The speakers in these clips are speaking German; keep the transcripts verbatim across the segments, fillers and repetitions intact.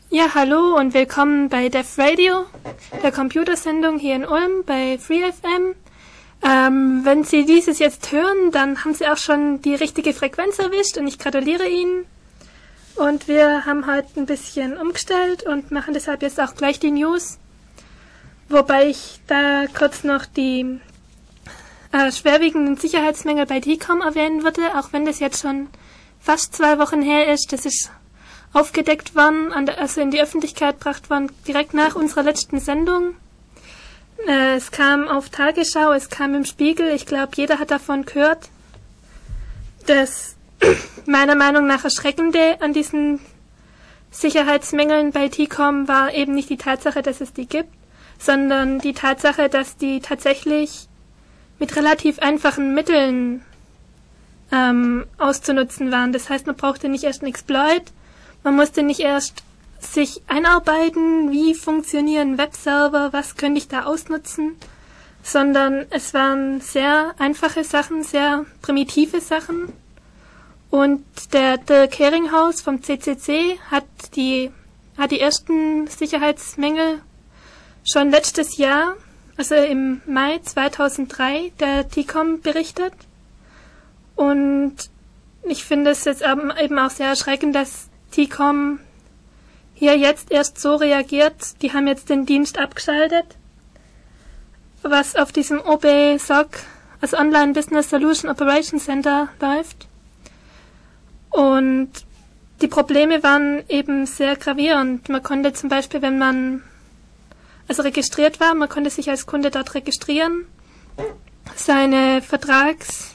Ja, hallo und willkommen bei Dev Radio, der Computersendung hier in Ulm bei FreeFM. Ähm, wenn Sie dieses jetzt hören, dann haben Sie auch schon die richtige Frequenz erwischt und ich gratuliere Ihnen. Und wir haben heute ein bisschen umgestellt und machen deshalb jetzt auch gleich die News. Wobei ich da kurz noch die äh, schwerwiegenden Sicherheitsmängel bei T COM erwähnen würde, auch wenn das jetzt schon fast zwei Wochen her ist. Das ist aufgedeckt worden, an der, also in die Öffentlichkeit gebracht worden, direkt nach unserer letzten Sendung. Äh, es kam auf Tagesschau, es kam im Spiegel, ich glaube, jeder hat davon gehört. Das meiner Meinung nach Erschreckende an diesen Sicherheitsmängeln bei T COM war eben nicht die Tatsache, dass es die gibt, sondern die Tatsache, dass die tatsächlich mit relativ einfachen Mitteln ähm, auszunutzen waren. Das heißt, man brauchte nicht erst einen Exploit, man musste nicht erst sich einarbeiten, wie funktionieren Webserver, was könnte ich da ausnutzen, sondern es waren sehr einfache Sachen, sehr primitive Sachen. Und der Dirk Heringhaus vom C C C hat die, hat die ersten Sicherheitsmängel schon letztes Jahr, also im Mai zweitausenddrei, der T COM berichtet. Und ich finde es jetzt eben auch sehr erschreckend, dass T COM hier jetzt erst so reagiert. Die haben jetzt den Dienst abgeschaltet, was auf diesem O B S O C, also Online Business Solution Operation Center, läuft. Und die Probleme waren eben sehr gravierend. Man konnte zum Beispiel, wenn man also registriert war, man konnte sich als Kunde dort registrieren, seine Vertrags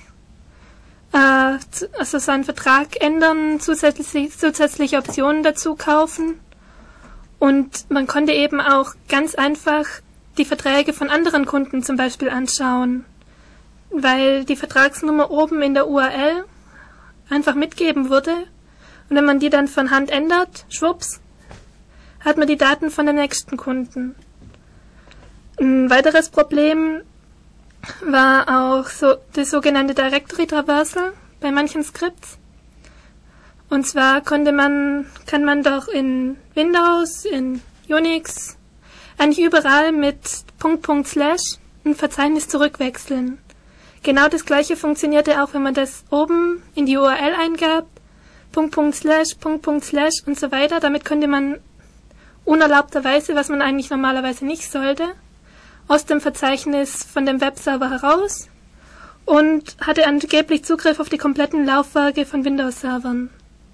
also seinen Vertrag ändern, zusätzlich, zusätzliche Optionen dazu kaufen und man konnte eben auch ganz einfach die Verträge von anderen Kunden zum Beispiel anschauen, weil die Vertragsnummer oben in der U R L einfach mitgeben wurde und wenn man die dann von Hand ändert, schwupps, hat man die Daten von den nächsten Kunden. Ein weiteres Problem war auch so das sogenannte Directory Traversal bei manchen Skripts. Und zwar konnte man, kann man doch in Windows, in Unix, eigentlich überall mit Punkt, Punkt, Slash ein Verzeichnis zurückwechseln. Genau das gleiche funktionierte auch, wenn man das oben in die U R L eingab, Punkt, Punkt, Slash, Punkt, Punkt, Slash und so weiter. Damit konnte man unerlaubterweise, was man eigentlich normalerweise nicht sollte, aus dem Verzeichnis von dem Webserver heraus und hatte angeblich Zugriff auf die kompletten Laufwerke von Windows-Servern.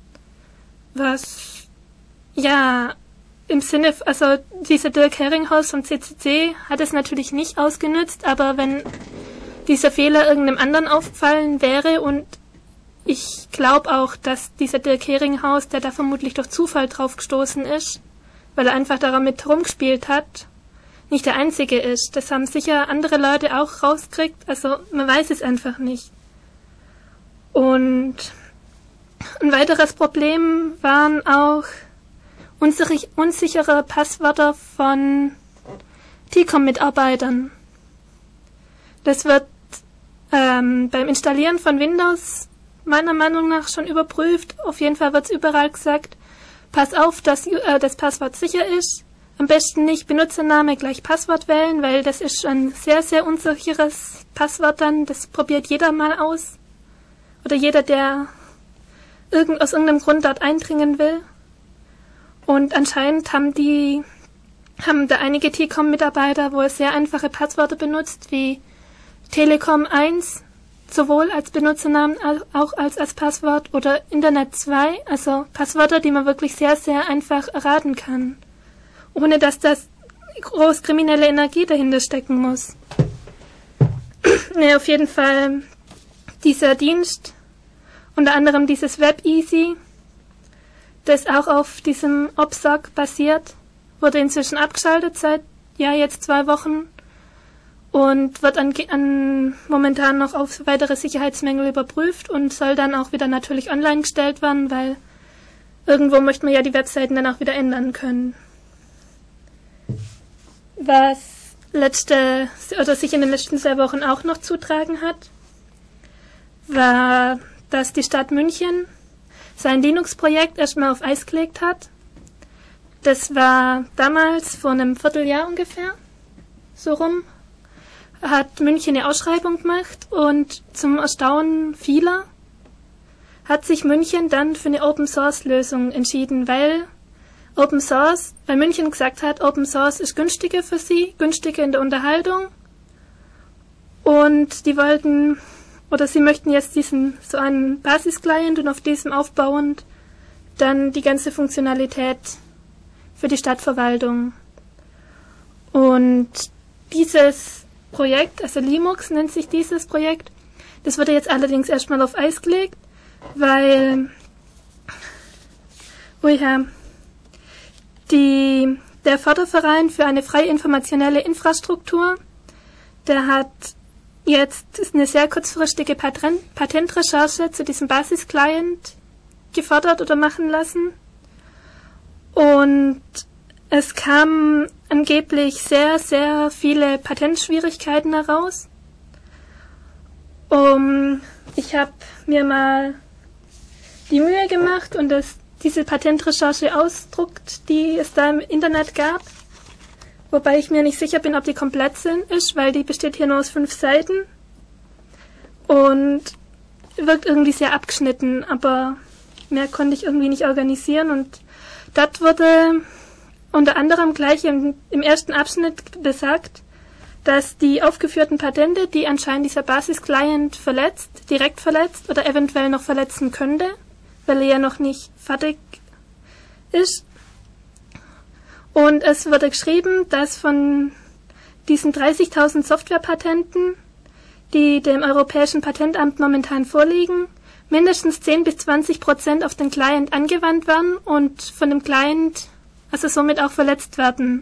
Was, ja, im Sinne, also dieser Dirk Heringhaus vom C C C hat es natürlich nicht ausgenutzt, aber wenn dieser Fehler irgendeinem anderen aufgefallen wäre und ich glaube auch, dass dieser Dirk Heringhaus, der da vermutlich durch Zufall drauf gestoßen ist, weil er einfach damit rumgespielt hat, nicht der einzige ist. Das haben sicher andere Leute auch rausgekriegt, also man weiß es einfach nicht. Und ein weiteres Problem waren auch unsich- unsichere Passwörter von T COM-Mitarbeitern. Das wird ähm, beim Installieren von Windows meiner Meinung nach schon überprüft. Auf jeden Fall wird es überall gesagt, pass auf, dass äh, das Passwort sicher ist. Am besten nicht Benutzername gleich Passwort wählen, weil das ist ein sehr, sehr unsicheres Passwort dann. Das probiert jeder mal aus. Oder jeder, der irgend, aus irgendeinem Grund dort eindringen will. Und anscheinend haben die, haben da einige T COM-Mitarbeiter wohl sehr einfache Passwörter benutzt, wie Telekom eins, sowohl als Benutzernamen als auch als, als Passwort, oder Internet zwei, also Passwörter, die man wirklich sehr, sehr einfach erraten kann, ohne dass das groß kriminelle Energie dahinter stecken muss. Ne, auf jeden Fall dieser Dienst, unter anderem dieses WebEasy, das auch auf diesem O B S O C basiert, wurde inzwischen abgeschaltet seit ja jetzt zwei Wochen und wird an, an momentan noch auf weitere Sicherheitsmängel überprüft und soll dann auch wieder natürlich online gestellt werden, weil irgendwo möchte man ja die Webseiten dann auch wieder ändern können. Was letzte oder sich in den letzten zwei Wochen auch noch zutragen hat, war, dass die Stadt München sein Linux-Projekt erstmal auf Eis gelegt hat. Das war damals vor einem Vierteljahr ungefähr, so rum, hat München eine Ausschreibung gemacht und zum Erstaunen vieler hat sich München dann für eine Open-Source-Lösung entschieden, weil Open Source, weil München gesagt hat, Open Source ist günstiger für sie, günstiger in der Unterhaltung und die wollten, oder sie möchten jetzt diesen, so einen Basis-Client und auf diesem aufbauend dann die ganze Funktionalität für die Stadtverwaltung. Und dieses Projekt, also Linux nennt sich dieses Projekt, das wurde jetzt allerdings erstmal auf Eis gelegt, weil ui, ja, die, der Förderverein für eine freie informationelle Infrastruktur, der hat jetzt eine sehr kurzfristige Patent, Patentrecherche zu diesem Basis-Client gefordert oder machen lassen. Und es kamen angeblich sehr, sehr viele Patentschwierigkeiten heraus. Um, ich habe mir mal die Mühe gemacht und das, diese Patentrecherche ausdruckt, die es da im Internet gab. Wobei ich mir nicht sicher bin, ob die komplett sind, ist, weil die besteht hier nur aus fünf Seiten und wirkt irgendwie sehr abgeschnitten, aber mehr konnte ich irgendwie nicht organisieren. Und dort wurde unter anderem gleich im, im ersten Abschnitt besagt, dass die aufgeführten Patente, die anscheinend dieser Basis-Client verletzt, direkt verletzt oder eventuell noch verletzen könnte, weil er ja noch nicht fertig ist. Und es wurde geschrieben, dass von diesen dreißigtausend Softwarepatenten, die dem Europäischen Patentamt momentan vorliegen, mindestens zehn bis zwanzig Prozent auf den Client angewandt werden und von dem Client also somit auch verletzt werden.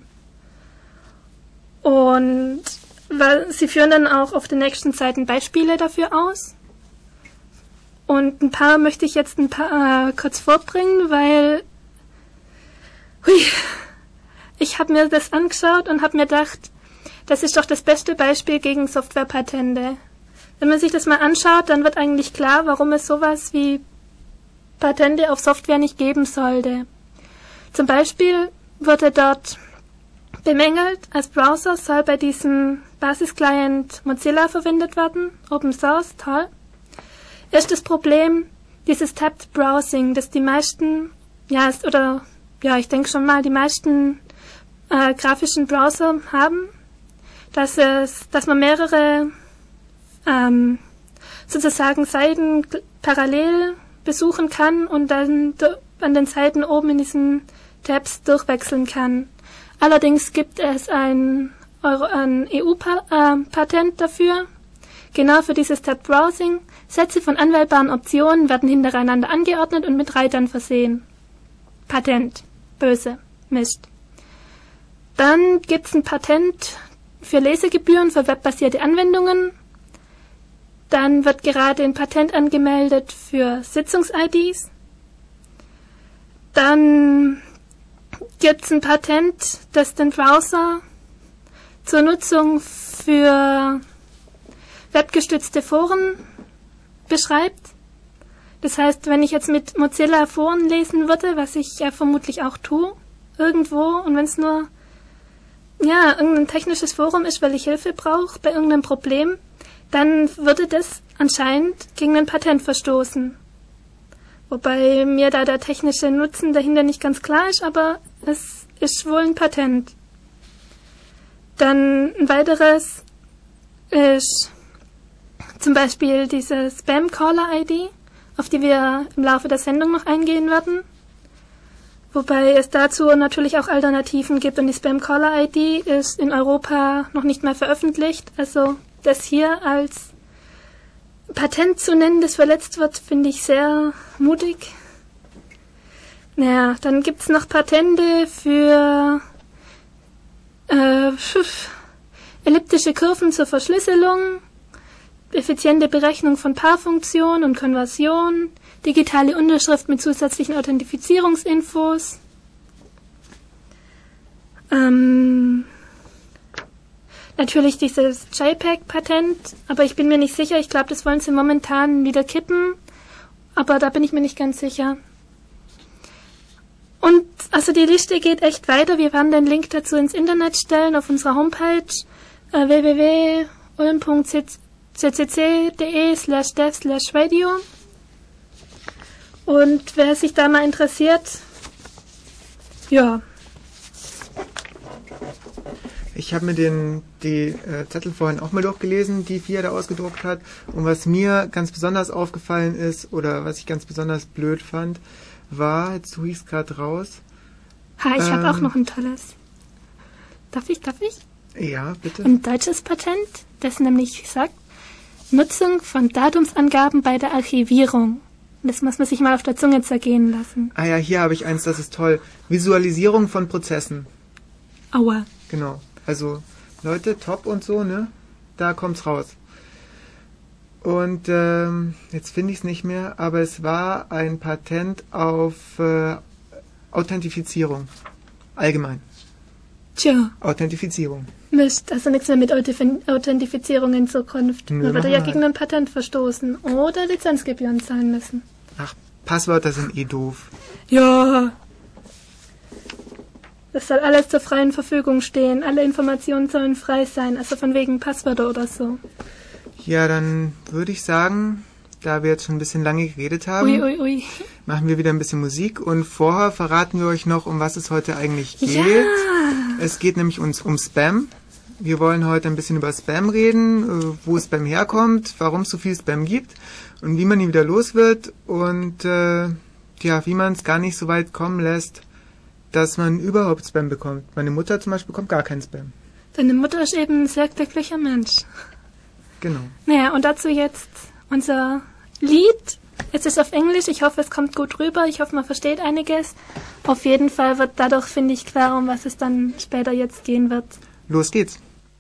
Und weil, sie führen dann auch auf den nächsten Seiten Beispiele dafür aus. Und ein paar möchte ich jetzt ein paar äh, kurz vorbringen, weil hui, ich habe mir das angeschaut und habe mir gedacht, das ist doch das beste Beispiel gegen Softwarepatente. Wenn man sich das mal anschaut, dann wird eigentlich klar, warum es sowas wie Patente auf Software nicht geben sollte. Zum Beispiel wurde dort bemängelt, als Browser soll bei diesem Basis-Client Mozilla verwendet werden, Open Source, toll. Ist das Problem dieses Tabbed Browsing, das die meisten, ja, ist, oder ja, ich denke schon mal, die meisten äh, grafischen Browser haben, dass es, dass man mehrere ähm, sozusagen Seiten parallel besuchen kann und dann an den Seiten oben in diesen Tabs durchwechseln kann. Allerdings gibt es ein, Euro, ein E U-Patent dafür, genau für dieses Tab Browsing. Sätze von anwählbaren Optionen werden hintereinander angeordnet und mit Reitern versehen. Patent. Böse. Mist. Dann gibt es ein Patent für Lesegebühren für webbasierte Anwendungen. Dann wird gerade ein Patent angemeldet für Sitzungs-I Ds. Dann gibt es ein Patent, das den Browser zur Nutzung für webgestützte Foren beschreibt. Das heißt, wenn ich jetzt mit Mozilla Foren lesen würde, was ich ja vermutlich auch tue, irgendwo, und wenn es nur ja irgendein technisches Forum ist, weil ich Hilfe brauche bei irgendeinem Problem, dann würde das anscheinend gegen ein Patent verstoßen. Wobei mir da der technische Nutzen dahinter nicht ganz klar ist, aber es ist wohl ein Patent. Dann ein weiteres ist zum Beispiel diese Spam-Caller-I D, auf die wir im Laufe der Sendung noch eingehen werden. Wobei es dazu natürlich auch Alternativen gibt und die Spam-Caller-I D ist in Europa noch nicht mal veröffentlicht. Also das hier als Patent zu nennen, das verletzt wird, finde ich sehr mutig. Naja, dann gibt's noch Patente für äh, elliptische Kurven zur Verschlüsselung, effiziente Berechnung von Paarfunktion und Konversion, digitale Unterschrift mit zusätzlichen Authentifizierungsinfos. Ähm, natürlich dieses JPEG-Patent, aber ich bin mir nicht sicher. Ich glaube, das wollen sie momentan wieder kippen, aber da bin ich mir nicht ganz sicher. Und Also die Liste geht echt weiter. Wir werden den Link dazu ins Internet stellen auf unserer Homepage äh, w w w punkt ulm punkt c c c punkt d e slash dev slash radio. Und wer sich da mal interessiert, ja. Ich habe mir den, die äh, Zettel vorhin auch mal durchgelesen, die Fia da ausgedruckt hat. Und was mir ganz besonders aufgefallen ist, oder was ich ganz besonders blöd fand, war, jetzt suche ich es gerade raus. Ha, ich ähm, habe auch noch ein tolles. Darf ich, darf ich? Ja, bitte. Ein deutsches Patent, das nämlich sagt, Nutzung von Datumsangaben bei der Archivierung. Das muss man sich mal auf der Zunge zergehen lassen. Ah ja, hier habe ich eins, das ist toll. Visualisierung von Prozessen. Aua. Genau. Also, Leute, top und so, ne? Da kommt's raus. Und ähm, jetzt finde ich es nicht mehr, aber es war ein Patent auf äh, Authentifizierung. Allgemein. Tja. Authentifizierung. Mist, also nichts mehr mit Authif- Authentifizierung in Zukunft. Nö, Man würde ja halt. gegen ein Patent verstoßen oder Lizenzgebühren zahlen müssen. Ach, Passwörter sind eh doof. Ja. Das soll alles zur freien Verfügung stehen. Alle Informationen sollen frei sein, also von wegen Passwörter oder so. Ja, dann würde ich sagen, da wir jetzt schon ein bisschen lange geredet haben, Ui, ui, ui. machen wir wieder ein bisschen Musik und vorher verraten wir euch noch, um was es heute eigentlich geht. Ja. Es geht nämlich uns um Spam. Wir wollen heute ein bisschen über Spam reden, wo Spam herkommt, warum es so viel Spam gibt und wie man ihn wieder los wird und äh, ja, wie man es gar nicht so weit kommen lässt, dass man überhaupt Spam bekommt. Meine Mutter zum Beispiel bekommt gar keinen Spam. Deine Mutter ist eben ein sehr glücklicher Mensch. Genau. Naja, und dazu jetzt unser Lied. Es ist auf Englisch, ich hoffe, es kommt gut rüber. Ich hoffe, man versteht einiges. Auf jeden Fall wird dadurch, finde ich, klar, um was es dann später jetzt gehen wird. Los geht's.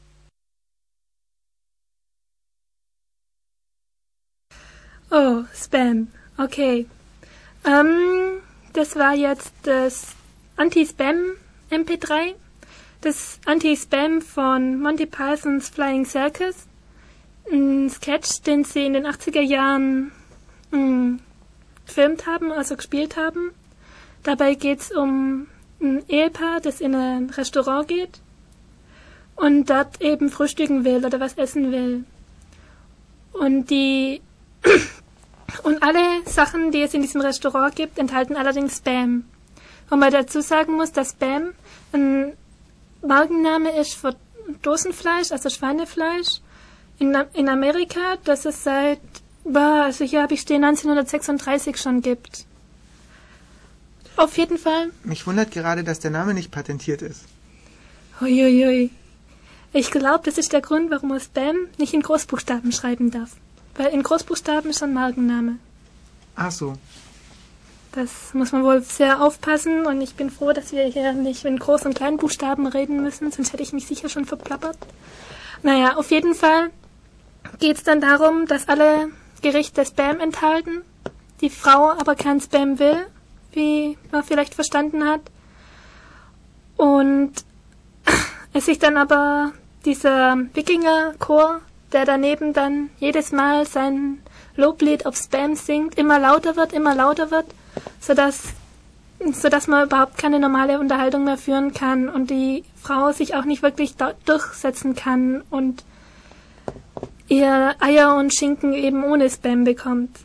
Oh, Spam. Okay. Ähm, das war jetzt das Anti-Spam M P drei. Das Anti-Spam von Monty Pythons Flying Circus. Ein Sketch, den sie in den achtziger Jahren mh, gefilmt haben, also gespielt haben. Dabei geht's um ein Ehepaar, das in ein Restaurant geht und dort eben frühstücken will oder was essen will. Und die und alle Sachen, die es in diesem Restaurant gibt, enthalten allerdings Spam. Und man dazu sagen muss, dass Spam ein Markenname ist für Dosenfleisch, also Schweinefleisch. In, in Amerika, dass es seit, bah, also hier habe ich stehen, neunzehnhundertsechsunddreißig schon gibt. Auf jeden Fall. Mich wundert gerade, dass der Name nicht patentiert ist. Uiuiui. Ich glaube, das ist der Grund, warum man Spam nicht in Großbuchstaben schreiben darf. Weil in Großbuchstaben ist ein Markenname. Ach so. Das muss man wohl sehr aufpassen und ich bin froh, dass wir hier nicht in Groß- und Kleinbuchstaben reden müssen, sonst hätte ich mich sicher schon verplappert. Naja, auf jeden Fall geht es dann darum, dass alle Gerichte Spam enthalten, die Frau aber kein Spam will, wie man vielleicht verstanden hat. Und es sich dann aber dieser Wikingerchor, der daneben dann jedes Mal sein Loblied auf Spam singt, immer lauter wird, immer lauter wird, sodass, sodass man überhaupt keine normale Unterhaltung mehr führen kann und die Frau sich auch nicht wirklich da- durchsetzen kann und ihr Eier und Schinken eben ohne Spam bekommt.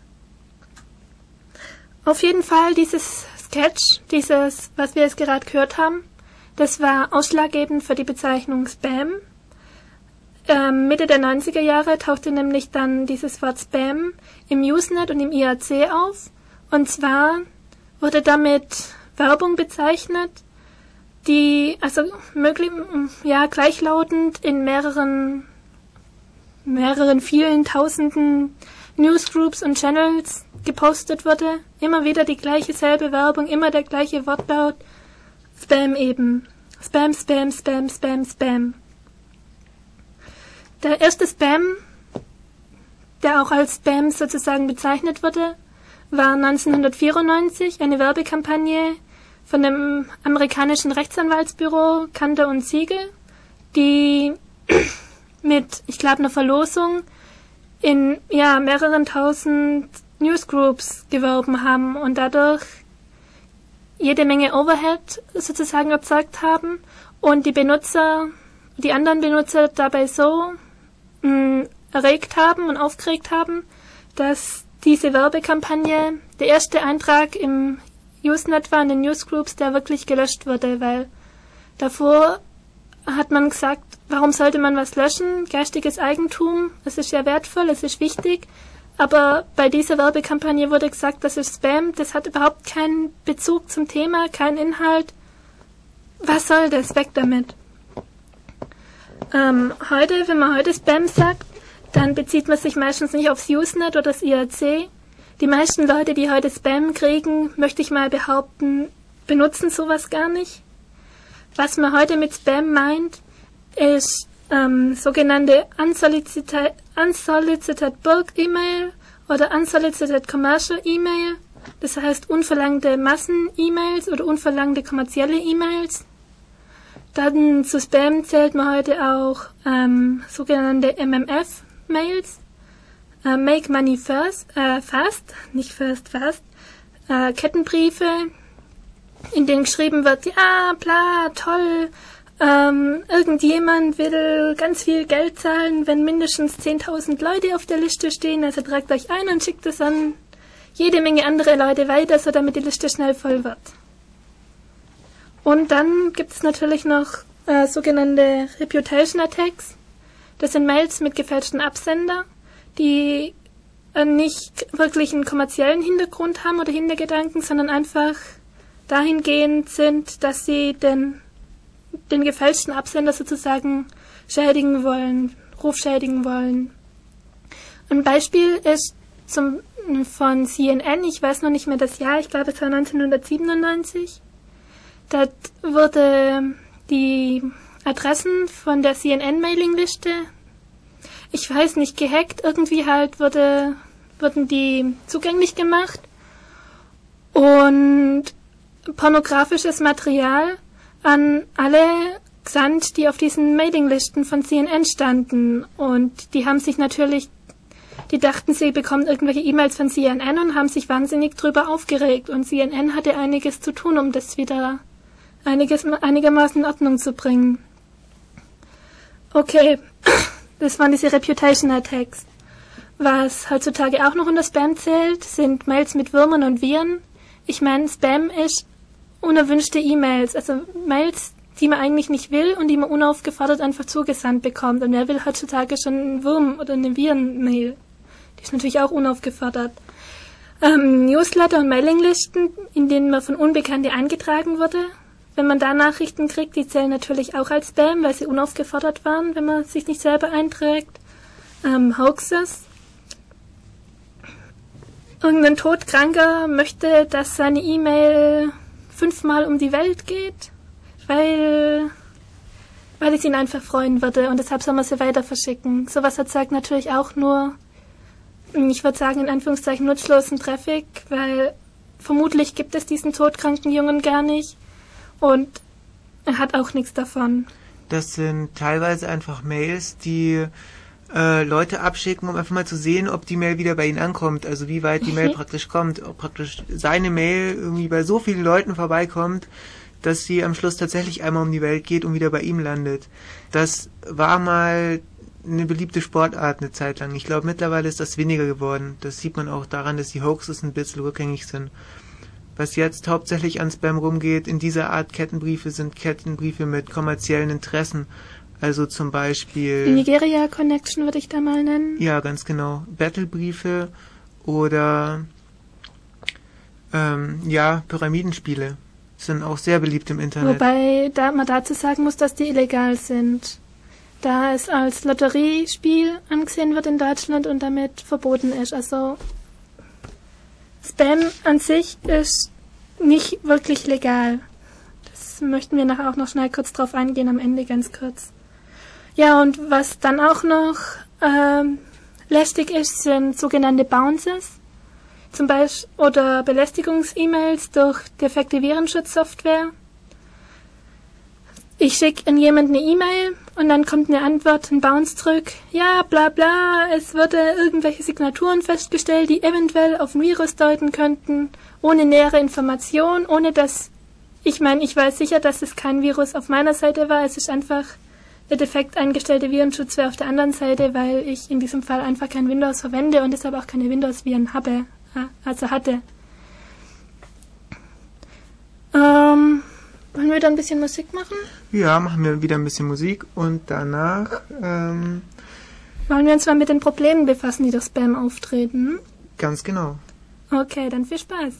Auf jeden Fall dieses Sketch, dieses, was wir jetzt gerade gehört haben, das war ausschlaggebend für die Bezeichnung Spam. Ähm, Mitte der neunziger Jahre tauchte nämlich dann dieses Wort Spam im Usenet und im I A C auf. Und zwar wurde damit Werbung bezeichnet, die also möglich, ja, gleichlautend in mehreren, mehreren vielen tausenden Newsgroups und Channels gepostet wurde. Immer wieder die gleiche selbe Werbung, immer der gleiche Wortlaut. Spam eben. Spam, Spam, Spam, Spam, Spam. Der erste Spam, der auch als Spam sozusagen bezeichnet wurde, war neunzehnhundertvierundneunzig eine Werbekampagne von dem amerikanischen Rechtsanwaltsbüro Kanter und Siegel, die mit, ich glaube, einer Verlosung in ja mehreren tausend Newsgroups geworben haben und dadurch jede Menge Overhead sozusagen erzeugt haben und die Benutzer, die anderen Benutzer dabei so mh, erregt haben und aufgeregt haben, dass diese Werbekampagne der erste Eintrag im Usenet war in den Newsgroups, der wirklich gelöscht wurde, weil davor hat man gesagt, warum sollte man was löschen? Geistiges Eigentum, es ist ja wertvoll, es ist wichtig. Aber bei dieser Werbekampagne wurde gesagt, das ist Spam, das hat überhaupt keinen Bezug zum Thema, keinen Inhalt. Was soll das? Weg damit. Ähm, heute, wenn man heute Spam sagt, dann bezieht man sich meistens nicht aufs Usenet oder das I R C. Die meisten Leute, die heute Spam kriegen, möchte ich mal behaupten, benutzen sowas gar nicht. Was man heute mit Spam meint, ist ähm, sogenannte unsolicited, unsolicited bulk E-Mail oder unsolicited commercial E-Mail. Das heißt unverlangte Massen-E-Mails oder unverlangte kommerzielle E-Mails. Dann zu Spam zählt man heute auch ähm, sogenannte M M F-Mails. Äh, Make Money First, äh, Fast, nicht First, Fast. Äh, Kettenbriefe, in denen geschrieben wird, ja, bla, toll, ähm, irgendjemand will ganz viel Geld zahlen, wenn mindestens zehntausend Leute auf der Liste stehen, also tragt euch ein und schickt es an jede Menge andere Leute weiter, so damit die Liste schnell voll wird. Und dann gibt es natürlich noch äh, sogenannte Reputation Attacks. Das sind Mails mit gefälschten Absender, die äh, nicht wirklich einen kommerziellen Hintergrund haben oder Hintergedanken, sondern einfach dahingehend sind, dass sie den, den gefälschten Absender sozusagen schädigen wollen, Ruf schädigen wollen. Ein Beispiel ist zum, von C N N, ich weiß noch nicht mehr das Jahr, ich glaube es war neunzehnhundertsiebenundneunzig. Da wurde die Adressen von der C N N-Mailingliste, ich weiß nicht, gehackt, irgendwie halt wurde, wurden die zugänglich gemacht und pornografisches Material an alle gesandt, die auf diesen Mailinglisten von C N N standen. Und die haben sich natürlich, die dachten, sie bekommen irgendwelche E-Mails von C N N und haben sich wahnsinnig drüber aufgeregt. Und C N N hatte einiges zu tun, um das wieder einiges, einigermaßen in Ordnung zu bringen. Okay, das waren diese Reputation Attacks. Was heutzutage auch noch unter Spam zählt, sind Mails mit Würmern und Viren. Ich meine, Spam ist unerwünschte E-Mails, also Mails, die man eigentlich nicht will und die man unaufgefordert einfach zugesandt bekommt. Und wer will heutzutage schon einen Wurm oder eine Viren-Mail? Die ist natürlich auch unaufgefordert. Ähm, Newsletter und Mailinglisten, in denen man von Unbekannten eingetragen wurde. Wenn man da Nachrichten kriegt, die zählen natürlich auch als Spam, weil sie unaufgefordert waren, wenn man sich nicht selber einträgt. Ähm, Hoaxes. Irgendein Todkranker möchte, dass seine E-Mail fünfmal um die Welt geht, weil, weil es ihn einfach freuen würde und deshalb soll man sie weiter verschicken. Sowas erzeugt natürlich auch nur, ich würde sagen, in Anführungszeichen nutzlosen Traffic, weil vermutlich gibt es diesen todkranken Jungen gar nicht und er hat auch nichts davon. Das sind teilweise einfach Mails, die äh, Leute abschicken, um einfach mal zu sehen, ob die Mail wieder bei ihnen ankommt, also wie weit die Mail praktisch kommt, ob praktisch seine Mail irgendwie bei so vielen Leuten vorbeikommt, dass sie am Schluss tatsächlich einmal um die Welt geht und wieder bei ihm landet. Das war mal eine beliebte Sportart eine Zeit lang. Ich glaube, mittlerweile ist das weniger geworden. Das sieht man auch daran, dass die Hoaxes ein bisschen rückgängig sind. Was jetzt hauptsächlich an Spam rumgeht, in dieser Art Kettenbriefe, sind Kettenbriefe mit kommerziellen Interessen. Also zum Beispiel... Die Nigeria Connection würde ich da mal nennen. Ja, ganz genau. Battlebriefe oder ähm, ja, Pyramidenspiele sind auch sehr beliebt im Internet. Wobei da man dazu sagen muss, dass die illegal sind. Da es als Lotteriespiel angesehen wird in Deutschland und damit verboten ist. Also Spam an sich ist nicht wirklich legal. Das möchten wir nachher auch noch schnell kurz drauf eingehen, am Ende ganz kurz. Ja, und was dann auch noch ähm, lästig ist, sind sogenannte Bounces, zum Beispiel, oder Belästigungs-E-Mails durch defekte Virenschutzsoftware. Ich schicke an jemanden eine E-Mail und dann kommt eine Antwort, ein Bounce zurück. Ja, bla bla, es wurde irgendwelche Signaturen festgestellt, die eventuell auf ein Virus deuten könnten, ohne nähere Information, ohne dass Ich meine, ich weiß sicher, dass es kein Virus auf meiner Seite war. Es ist einfach der defekt eingestellte Virenschutz wäre auf der anderen Seite, weil ich in diesem Fall einfach kein Windows verwende und deshalb auch keine Windows-Viren habe, also hatte. Ähm, wollen wir da ein bisschen Musik machen? Ja, machen wir wieder ein bisschen Musik und danach ähm, wollen wir uns mal mit den Problemen befassen, die durch Spam auftreten. Ganz genau. Okay, dann viel Spaß.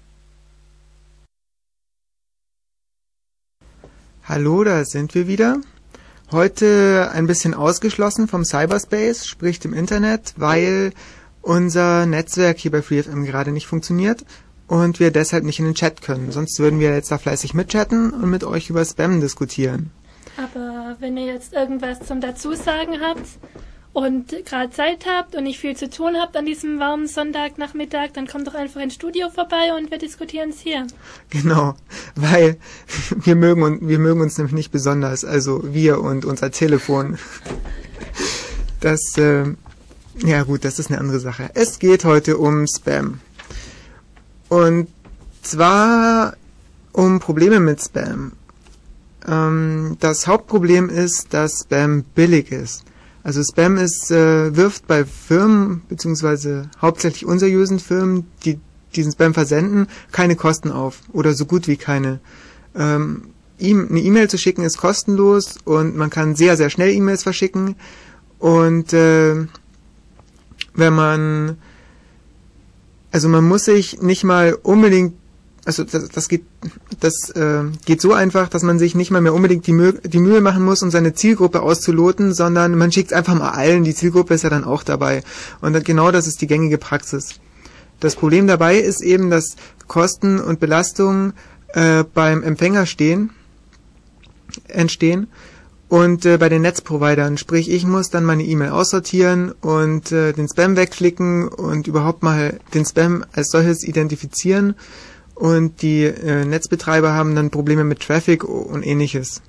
Hallo, da sind wir wieder. Heute ein bisschen ausgeschlossen vom Cyberspace, sprich dem Internet, weil unser Netzwerk hier bei FreeFM gerade nicht funktioniert und wir deshalb nicht in den Chat können. Sonst würden wir jetzt da fleißig mitchatten und mit euch über Spam diskutieren. Aber wenn ihr jetzt irgendwas zum Dazusagen habt und gerade Zeit habt und nicht viel zu tun habt an diesem warmen Sonntagnachmittag, dann kommt doch einfach ins Studio vorbei und wir diskutieren es hier. Genau, weil wir mögen, und, wir mögen uns nämlich nicht besonders, also wir und unser Telefon. Das, äh, ja gut, das ist eine andere Sache. Es geht heute um Spam. Und zwar um Probleme mit Spam. Ähm, das Hauptproblem ist, dass Spam billig ist. Also Spam ist, äh, wirft bei Firmen, beziehungsweise hauptsächlich unseriösen Firmen, die diesen Spam versenden, keine Kosten auf oder so gut wie keine. Ähm, ihm eine E-Mail zu schicken ist kostenlos und man kann sehr, sehr schnell E-Mails verschicken. Und äh, wenn man, also man muss sich nicht mal unbedingt, also das, das geht, das äh, geht so einfach, dass man sich nicht mal mehr unbedingt die, Mühe, die Mühe machen muss, um seine Zielgruppe auszuloten, sondern man schickt einfach mal allen. Die Zielgruppe ist ja dann auch dabei. Und genau das ist die gängige Praxis. Das Problem dabei ist eben, dass Kosten und Belastungen äh, beim Empfänger stehen, entstehen und äh, bei den Netzprovidern. Sprich, ich muss dann meine E-Mail aussortieren und äh, den Spam wegklicken und überhaupt mal den Spam als solches identifizieren. Und die äh, Netzbetreiber haben dann Probleme mit Traffic und ähnliches.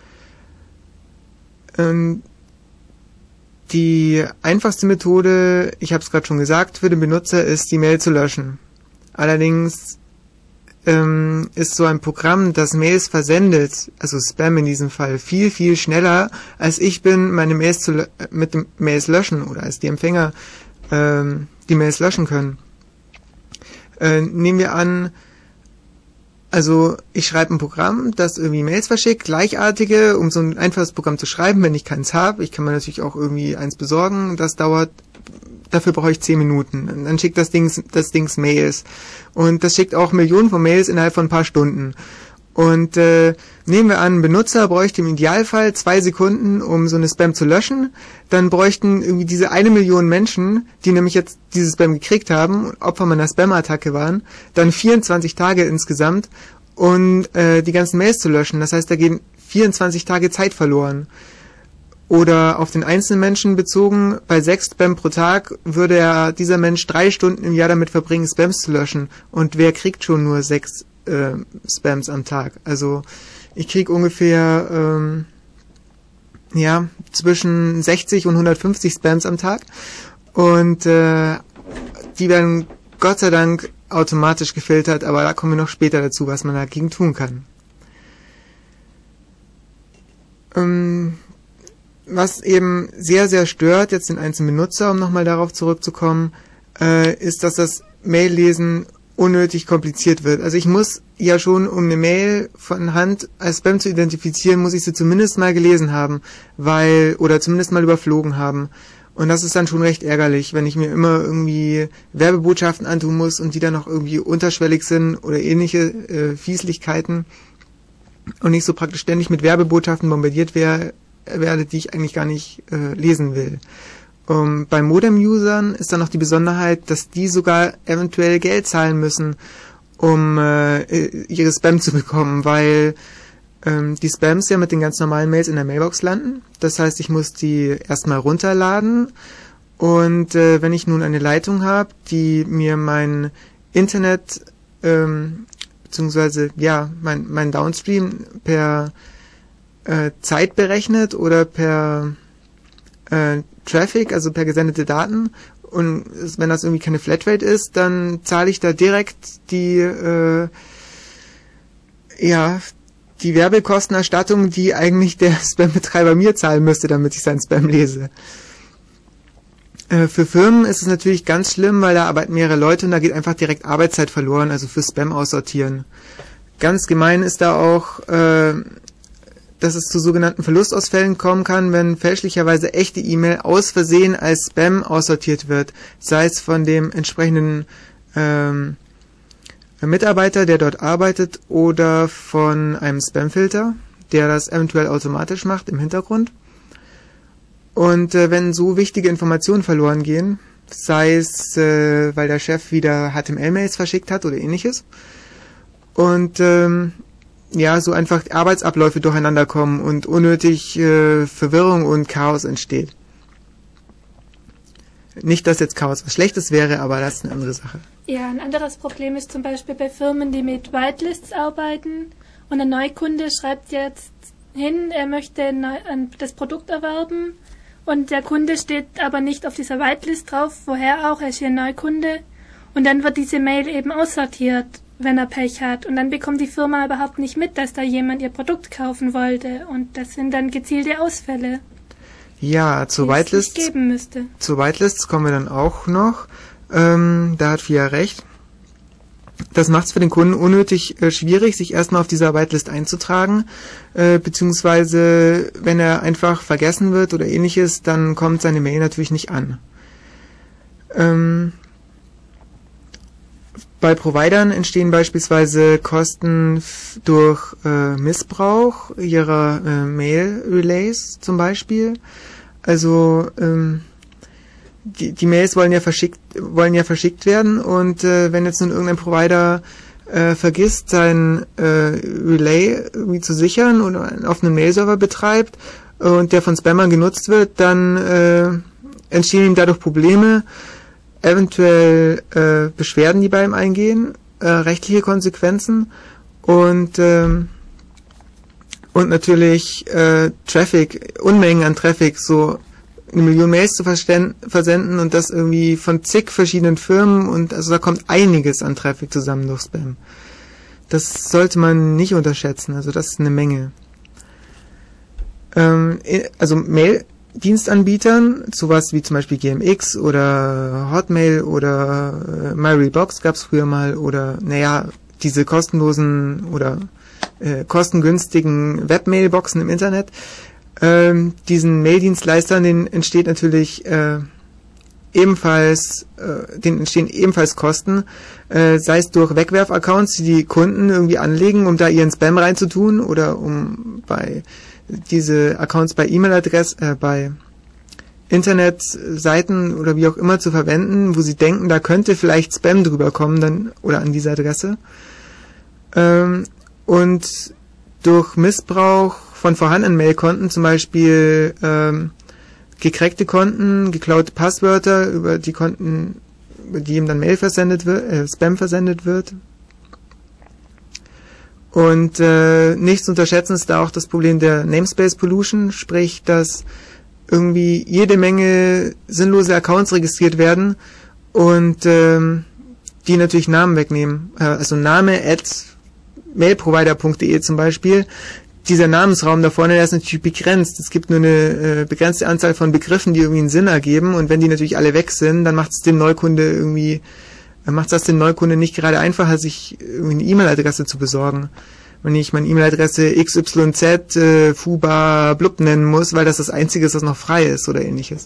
Ähm, die einfachste Methode, ich habe es gerade schon gesagt, für den Benutzer ist, die Mail zu löschen. Allerdings ähm, ist so ein Programm, das Mails versendet, also Spam in diesem Fall, viel, viel schneller, als ich bin, meine Mails zu, mit dem Mails löschen oder als die Empfänger ähm, die Mails löschen können. Äh, nehmen wir an, also ich schreibe ein Programm, das irgendwie Mails verschickt, gleichartige, um so ein einfaches Programm zu schreiben, wenn ich keins habe. Ich kann mir natürlich auch irgendwie eins besorgen. Das dauert, dafür brauche ich zehn Minuten. Und dann schickt das Ding, das Dings Mails. Und das schickt auch Millionen von Mails innerhalb von ein paar Stunden. Und äh, nehmen wir an, ein Benutzer bräuchte im Idealfall zwei Sekunden, um so eine Spam zu löschen. Dann bräuchten irgendwie diese eine Million Menschen, die nämlich jetzt dieses Spam gekriegt haben und Opfer meiner Spam-Attacke waren, dann vierundzwanzig Tage insgesamt, um äh, die ganzen Mails zu löschen. Das heißt, da gehen vierundzwanzig Tage Zeit verloren. Oder auf den einzelnen Menschen bezogen, bei sechs Spam pro Tag würde ja dieser Mensch drei Stunden im Jahr damit verbringen, Spams zu löschen. Und wer kriegt schon nur sechs äh, Spams am Tag? Also ich krieg ungefähr ähm, ja zwischen sechzig und hundertfünfzig Spams am Tag. Und äh, die werden Gott sei Dank automatisch gefiltert, aber da kommen wir noch später dazu, was man dagegen tun kann. Ähm, Was eben sehr, sehr stört, jetzt den einzelnen Benutzer, um nochmal darauf zurückzukommen, äh, ist, dass das Mail-Lesen unnötig kompliziert wird. Also ich muss ja schon, um eine Mail von Hand als Spam zu identifizieren, muss ich sie zumindest mal gelesen haben, weil, oder zumindest mal überflogen haben. Und das ist dann schon recht ärgerlich, wenn ich mir immer irgendwie Werbebotschaften antun muss und die dann noch irgendwie unterschwellig sind oder ähnliche äh, Fieslichkeiten und nicht so praktisch ständig mit Werbebotschaften bombardiert wäre, werde, die ich eigentlich gar nicht äh, lesen will. Um, bei Modem-Usern ist dann noch die Besonderheit, dass die sogar eventuell Geld zahlen müssen, um äh, ihre Spam zu bekommen, weil ähm, die Spams ja mit den ganz normalen Mails in der Mailbox landen. Das heißt, ich muss die erstmal runterladen und äh, wenn ich nun eine Leitung habe, die mir mein Internet ähm, beziehungsweise ja mein, mein Downstream per Äh, Zeit berechnet oder per äh, Traffic, also per gesendete Daten. Und wenn das irgendwie keine Flatrate ist, dann zahle ich da direkt die äh, ja, die Werbekostenerstattung, die eigentlich der Spam-Betreiber mir zahlen müsste, damit ich seinen Spam lese. Äh, für Firmen ist es natürlich ganz schlimm, weil da arbeiten mehrere Leute und da geht einfach direkt Arbeitszeit verloren, also für Spam aussortieren. Ganz gemein ist da auch, äh, dass es zu sogenannten Verlustausfällen kommen kann, wenn fälschlicherweise echte E-Mail aus Versehen als Spam aussortiert wird, sei es von dem entsprechenden ähm, Mitarbeiter, der dort arbeitet, oder von einem Spamfilter, der das eventuell automatisch macht im Hintergrund. Und äh, wenn so wichtige Informationen verloren gehen, sei es, äh, weil der Chef wieder H T M L-Mails verschickt hat oder ähnliches, und ähm, ja, so einfach Arbeitsabläufe durcheinander kommen und unnötig äh, Verwirrung und Chaos entsteht. Nicht, dass jetzt Chaos was Schlechtes wäre, aber das ist eine andere Sache. Ja, ein anderes Problem ist zum Beispiel bei Firmen, die mit Whitelists arbeiten und ein Neukunde schreibt jetzt hin, er möchte das Produkt erwerben und der Kunde steht aber nicht auf dieser Whitelist drauf, woher auch, er ist hier ein Neukunde und dann wird diese Mail eben aussortiert, wenn er Pech hat und dann bekommt die Firma überhaupt nicht mit, dass da jemand ihr Produkt kaufen wollte und das sind dann gezielte Ausfälle. Ja, zu Whitelists, geben müsste. zu Whitelists kommen wir dann auch noch. Ähm, da hat Fia recht. Das macht es für den Kunden unnötig äh, schwierig, sich erstmal auf dieser Whitelist einzutragen, äh, beziehungsweise wenn er einfach vergessen wird oder ähnliches, dann kommt seine Mail natürlich nicht an. Ähm, bei Providern entstehen beispielsweise Kosten f- durch äh, Missbrauch ihrer äh, Mail-Relays zum Beispiel. Also ähm, die, die Mails wollen ja verschickt wollen ja verschickt werden und äh, wenn jetzt nun irgendein Provider äh, vergisst, sein äh, Relay irgendwie zu sichern oder einen offenen Mail-Server betreibt und der von Spammern genutzt wird, dann äh, entstehen ihm dadurch Probleme, eventuell äh, Beschwerden, die bei ihm eingehen, äh, rechtliche Konsequenzen und ähm, und natürlich äh, Traffic, Unmengen an Traffic, so eine Million Mails zu versenden und das irgendwie von zig verschiedenen Firmen und also da kommt einiges an Traffic zusammen durch Spam. Das sollte man nicht unterschätzen, also das ist eine Menge. Ähm, also Mail-Dienstanbietern, sowas wie zum Beispiel G M X oder Hotmail oder äh, MyRealBox gab es früher mal oder naja, diese kostenlosen oder äh, kostengünstigen Webmailboxen im Internet. Ähm, diesen Maildienstleistern, denen entsteht natürlich äh, ebenfalls, äh, denen entstehen ebenfalls Kosten, äh, sei es durch Wegwerf-Accounts, die die Kunden irgendwie anlegen, um da ihren Spam reinzutun oder um bei diese Accounts bei E-Mail-Adresse, äh, bei Internetseiten oder wie auch immer zu verwenden, wo sie denken, da könnte vielleicht Spam drüber kommen, dann oder an diese Adresse. Ähm, und durch Missbrauch von vorhandenen Mailkonten, zum Beispiel ähm, gecrackte Konten, geklaute Passwörter über die Konten, über die ihm dann Mail versendet wird, äh, Spam versendet wird. Und äh, nicht zu unterschätzen ist da auch das Problem der Namespace Pollution, sprich, dass irgendwie jede Menge sinnlose Accounts registriert werden und ähm, die natürlich Namen wegnehmen. Äh, also Name at mailprovider punkt de zum Beispiel. Dieser Namensraum da vorne, der ist natürlich begrenzt. Es gibt nur eine äh, begrenzte Anzahl von Begriffen, die irgendwie einen Sinn ergeben und wenn die natürlich alle weg sind, dann macht es dem Neukunde irgendwie, dann macht das dem Neukunde nicht gerade einfacher, sich irgendwie eine E-Mail-Adresse zu besorgen. Wenn ich meine E-Mail-Adresse x y z äh, fuba blub nennen muss, weil das das Einzige ist, das noch frei ist oder ähnliches.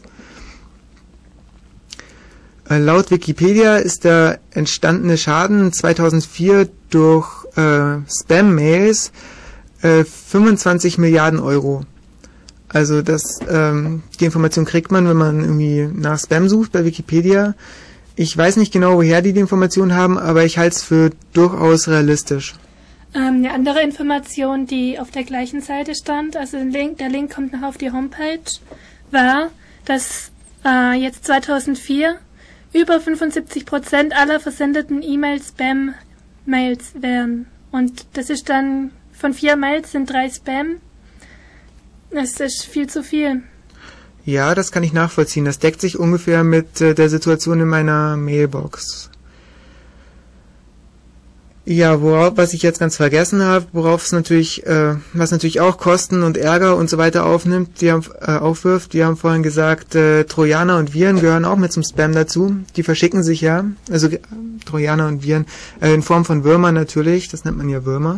Äh, laut Wikipedia ist der entstandene Schaden zweitausendvier durch äh, Spam-Mails äh, fünfundzwanzig Milliarden Euro. Also das, ähm, die Information kriegt man, wenn man irgendwie nach Spam sucht bei Wikipedia. Ich weiß nicht genau, woher die die Information haben, aber ich halte es für durchaus realistisch. Ähm, eine andere Information, die auf der gleichen Seite stand, also der Link, der Link kommt noch auf die Homepage, war, dass äh, jetzt zweitausendvier über fünfundsiebzig Prozent aller versendeten E-Mails Spam-Mails wären. Und das ist dann, von vier Mails sind drei Spam. Das ist viel zu viel. Ja, das kann ich nachvollziehen. Das deckt sich ungefähr mit äh, der Situation in meiner Mailbox. Ja, worauf, was ich jetzt ganz vergessen habe, worauf es natürlich, äh, was natürlich auch Kosten und Ärger und so weiter aufnimmt, die haben, äh, aufwirft. Wir haben vorhin gesagt, äh, Trojaner und Viren gehören auch mit zum Spam dazu. Die verschicken sich ja, also äh, Trojaner und Viren, äh, in Form von Würmern natürlich, das nennt man ja Würmer.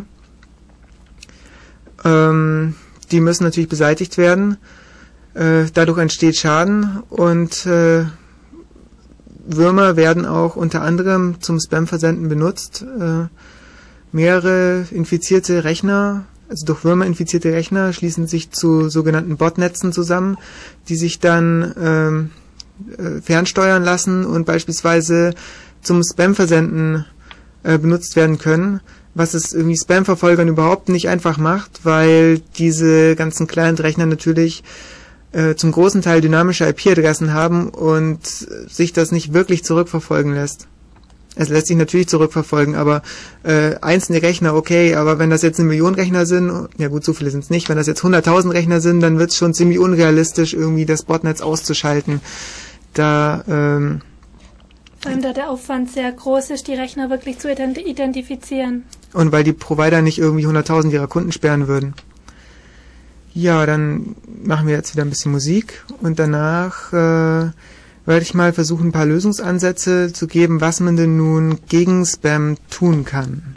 Ähm, die müssen natürlich beseitigt werden. Äh, dadurch entsteht Schaden und äh, Würmer werden auch unter anderem zum Spam-Versenden benutzt. Äh, mehrere infizierte Rechner, also durch Würmer infizierte Rechner, schließen sich zu sogenannten Botnetzen zusammen, die sich dann ähm, äh, fernsteuern lassen und beispielsweise zum Spam-Versenden äh, benutzt werden können, was es irgendwie Spam-Verfolgern überhaupt nicht einfach macht, weil diese ganzen Client-Rechner natürlich zum großen Teil dynamische I P-Adressen haben und sich das nicht wirklich zurückverfolgen lässt. Es lässt sich natürlich zurückverfolgen, aber äh, einzelne Rechner, okay, aber wenn das jetzt eine Million Rechner sind, ja gut, so viele sind es nicht, wenn das jetzt hunderttausend Rechner sind, dann wird es schon ziemlich unrealistisch, irgendwie das Botnetz auszuschalten. Da, ähm, Vor allem da der Aufwand sehr groß ist, die Rechner wirklich zu identifizieren. Und weil die Provider nicht irgendwie hunderttausend ihrer Kunden sperren würden. Ja, dann machen wir jetzt wieder ein bisschen Musik und danach äh, werde ich mal versuchen, ein paar Lösungsansätze zu geben, was man denn nun gegen Spam tun kann.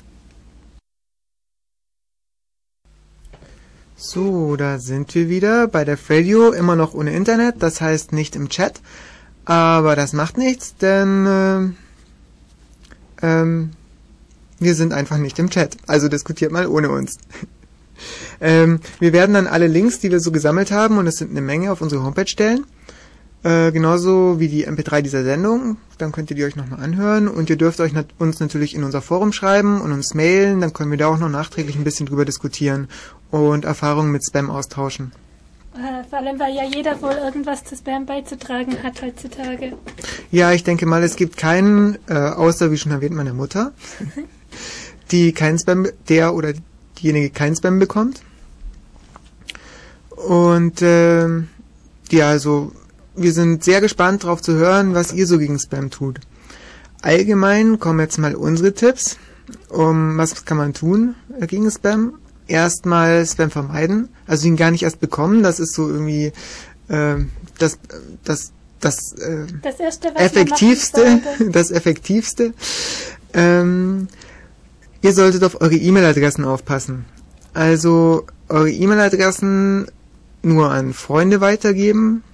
So, da sind wir wieder bei der Radio, immer noch ohne Internet, das heißt nicht im Chat, aber das macht nichts, denn äh, ähm, wir sind einfach nicht im Chat, also diskutiert mal ohne uns. Ähm, wir werden dann alle Links, die wir so gesammelt haben, und es sind eine Menge, auf unsere Homepage stellen. Äh, genauso wie die M P drei dieser Sendung. Dann könnt ihr die euch nochmal anhören. Und ihr dürft euch nat- uns natürlich in unser Forum schreiben und uns mailen. Dann können wir da auch noch nachträglich ein bisschen drüber diskutieren und Erfahrungen mit Spam austauschen. Äh, vor allem, weil ja jeder wohl irgendwas zu Spam beizutragen hat heutzutage. Ja, ich denke mal, es gibt keinen, äh, außer, wie schon erwähnt, meine Mutter, die keinen Spam, der oder diejenige keinen Spam bekommt. Und äh, ja, also wir sind sehr gespannt darauf zu hören, was ihr so gegen Spam tut. Allgemein kommen jetzt mal unsere Tipps. Um was kann man tun äh, gegen Spam? Erstmal Spam vermeiden, also ihn gar nicht erst bekommen. Das ist so irgendwie äh, das das das, äh, das erste, was effektivste, das effektivste. Ähm, Ihr solltet auf eure E-Mail-Adressen aufpassen. Also eure E-Mail-Adressen nur an Freunde weitergeben,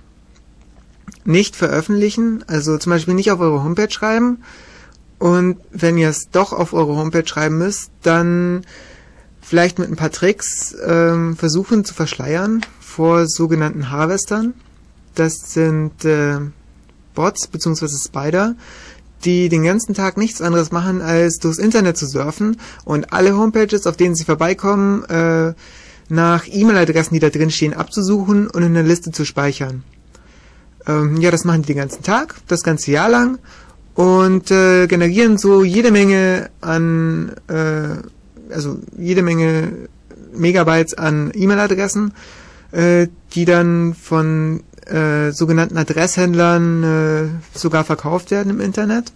nicht veröffentlichen, also zum Beispiel nicht auf eure Homepage schreiben. Und wenn ihr es doch auf eure Homepage schreiben müsst, dann vielleicht mit ein paar Tricks ähm, versuchen zu verschleiern vor sogenannten Harvestern. Das sind äh, Bots bzw. Spider, die den ganzen Tag nichts anderes machen, als durchs Internet zu surfen und alle Homepages, auf denen sie vorbeikommen, äh, nach E-Mail-Adressen, die da drin stehen, abzusuchen und in eine Liste zu speichern. Ähm, ja, das machen die den ganzen Tag, das ganze Jahr lang und äh, generieren so jede Menge an, äh, also jede Menge Megabytes an E-Mail-Adressen, äh, die dann von Äh, sogenannten Adresshändlern äh, sogar verkauft werden im Internet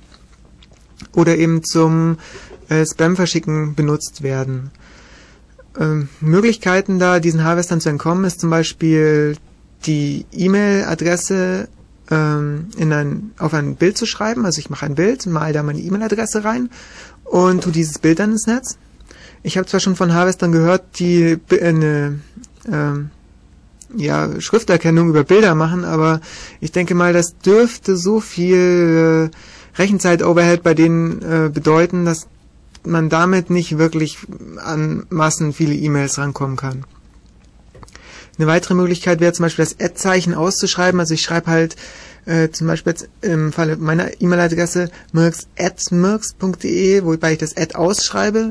oder eben zum äh, Spam-Verschicken benutzt werden. Ähm, Möglichkeiten da, diesen Harvestern zu entkommen, ist zum Beispiel die E-Mail-Adresse ähm, in ein, auf ein Bild zu schreiben. Also ich mache ein Bild, mal da meine E-Mail-Adresse rein und tue dieses Bild dann ins Netz. Ich habe zwar schon von Harvestern gehört, die eine ähm, ja, Schrifterkennung über Bilder machen, aber ich denke mal, das dürfte so viel äh, Rechenzeit-Overhead bei denen äh, bedeuten, dass man damit nicht wirklich an Massen viele E-Mails rankommen kann. Eine weitere Möglichkeit wäre zum Beispiel das Ad-Zeichen auszuschreiben. Also ich schreibe halt äh, zum Beispiel jetzt im Falle meiner E-Mail-Adresse mirks at mirks punkt de, wobei ich das Ad ausschreibe.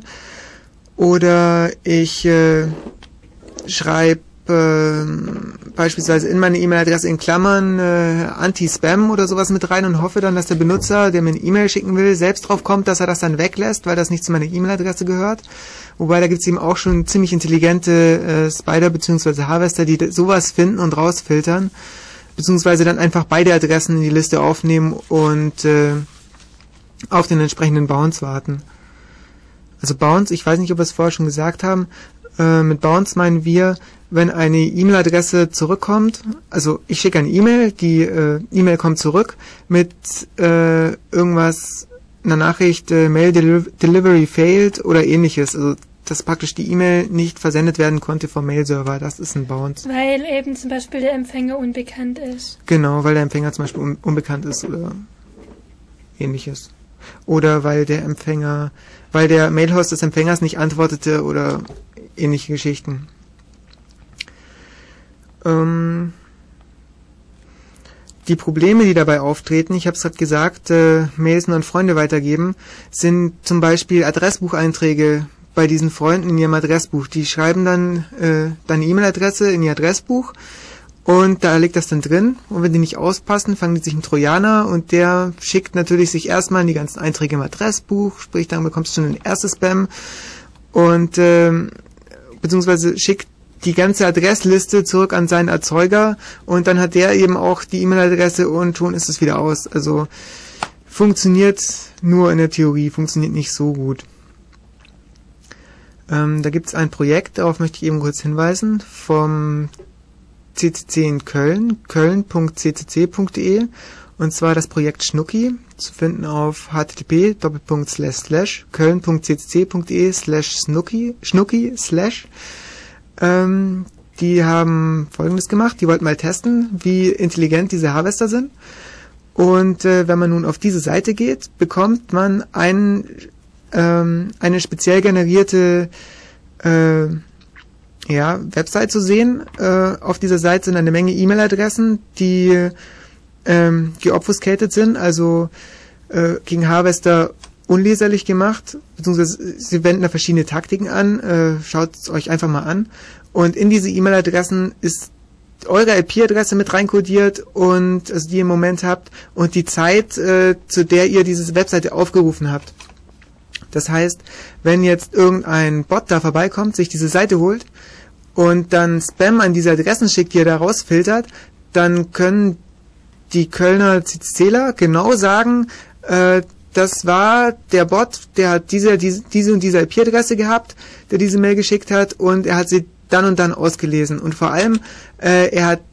Oder ich äh, schreibe äh, beispielsweise in meine E-Mail-Adresse in Klammern äh, Anti-Spam oder sowas mit rein und hoffe dann, dass der Benutzer, der mir eine E-Mail schicken will, selbst drauf kommt, dass er das dann weglässt, weil das nicht zu meiner E-Mail-Adresse gehört. Wobei da gibt es eben auch schon ziemlich intelligente äh, Spider bzw. Harvester, die sowas finden und rausfiltern, beziehungsweise dann einfach beide Adressen in die Liste aufnehmen und äh, auf den entsprechenden Bounce warten. Also Bounce, ich weiß nicht, ob wir es vorher schon gesagt haben, äh, mit Bounce meinen wir, wenn eine E-Mail-Adresse zurückkommt, also ich schicke eine E-Mail, die äh, E-Mail kommt zurück mit äh, irgendwas, einer Nachricht, äh, Mail Deli- Delivery failed oder ähnliches, also dass praktisch die E-Mail nicht versendet werden konnte vom Mail-Server, das ist ein Bounce. Weil eben zum Beispiel der Empfänger unbekannt ist. Genau, weil der Empfänger zum Beispiel un- unbekannt ist oder ähnliches. Oder weil der Empfänger, weil der Mailhost des Empfängers nicht antwortete oder ähnliche Geschichten. Ähm, die Probleme, die dabei auftreten, ich habe es gerade gesagt, äh, Mails nur an Freunde weitergeben, sind zum Beispiel Adressbucheinträge bei diesen Freunden in ihrem Adressbuch. Die schreiben dann äh, deine E-Mail-Adresse in ihr Adressbuch und da liegt das dann drin. Und wenn die nicht auspassen, fangen die sich einen Trojaner und der schickt natürlich sich erstmal die ganzen Einträge im Adressbuch, sprich dann bekommst du schon den ersten Spam und äh, beziehungsweise schickt die ganze Adressliste zurück an seinen Erzeuger und dann hat der eben auch die E-Mail-Adresse und schon ist es wieder aus. Also funktioniert nur in der Theorie, funktioniert nicht so gut. Ähm, da gibt es ein Projekt, darauf möchte ich eben kurz hinweisen, vom C C C in Köln, köln punkt c c c punkt d e und zwar das Projekt Schnucki, zu finden auf h t t p doppelpunkt slash slash köln punkt c c c punkt d e slash schnucki schnucki slash ähm, die haben Folgendes gemacht, die wollten mal testen, wie intelligent diese Harvester sind und äh, wenn man nun auf diese Seite geht, bekommt man ein eine speziell generierte äh, ja, Website zu sehen. Äh, auf dieser Seite sind eine Menge E-Mail-Adressen, die ähm, geobfuscated sind, also äh, gegen Harvester unleserlich gemacht, beziehungsweise sie wenden da verschiedene Taktiken an. Äh, schaut es euch einfach mal an. Und in diese E-Mail-Adressen ist eure I P-Adresse mit reinkodiert und also die ihr im Moment habt und die Zeit, äh, zu der ihr diese Webseite aufgerufen habt. Das heißt, wenn jetzt irgendein Bot da vorbeikommt, sich diese Seite holt und dann Spam an diese Adressen schickt, die er da rausfiltert, dann können die Kölner CCCler genau sagen, äh, das war der Bot, der hat diese, diese, diese und diese I P-Adresse gehabt, der diese Mail geschickt hat und er hat sie dann und dann ausgelesen. Und vor allem, äh, er hat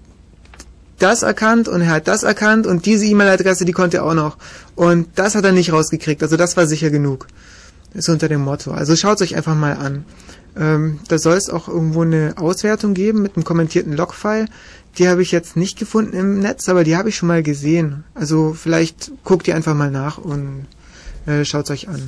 das erkannt und er hat das erkannt und diese E-Mail-Adresse, die konnte er auch noch. Und das hat er nicht rausgekriegt. Also das war sicher genug. Das ist unter dem Motto. Also schaut es euch einfach mal an. Ähm, da soll es auch irgendwo eine Auswertung geben mit einem kommentierten Logfile. Die habe ich jetzt nicht gefunden im Netz, aber die habe ich schon mal gesehen. Also vielleicht guckt ihr einfach mal nach und äh, schaut es euch an.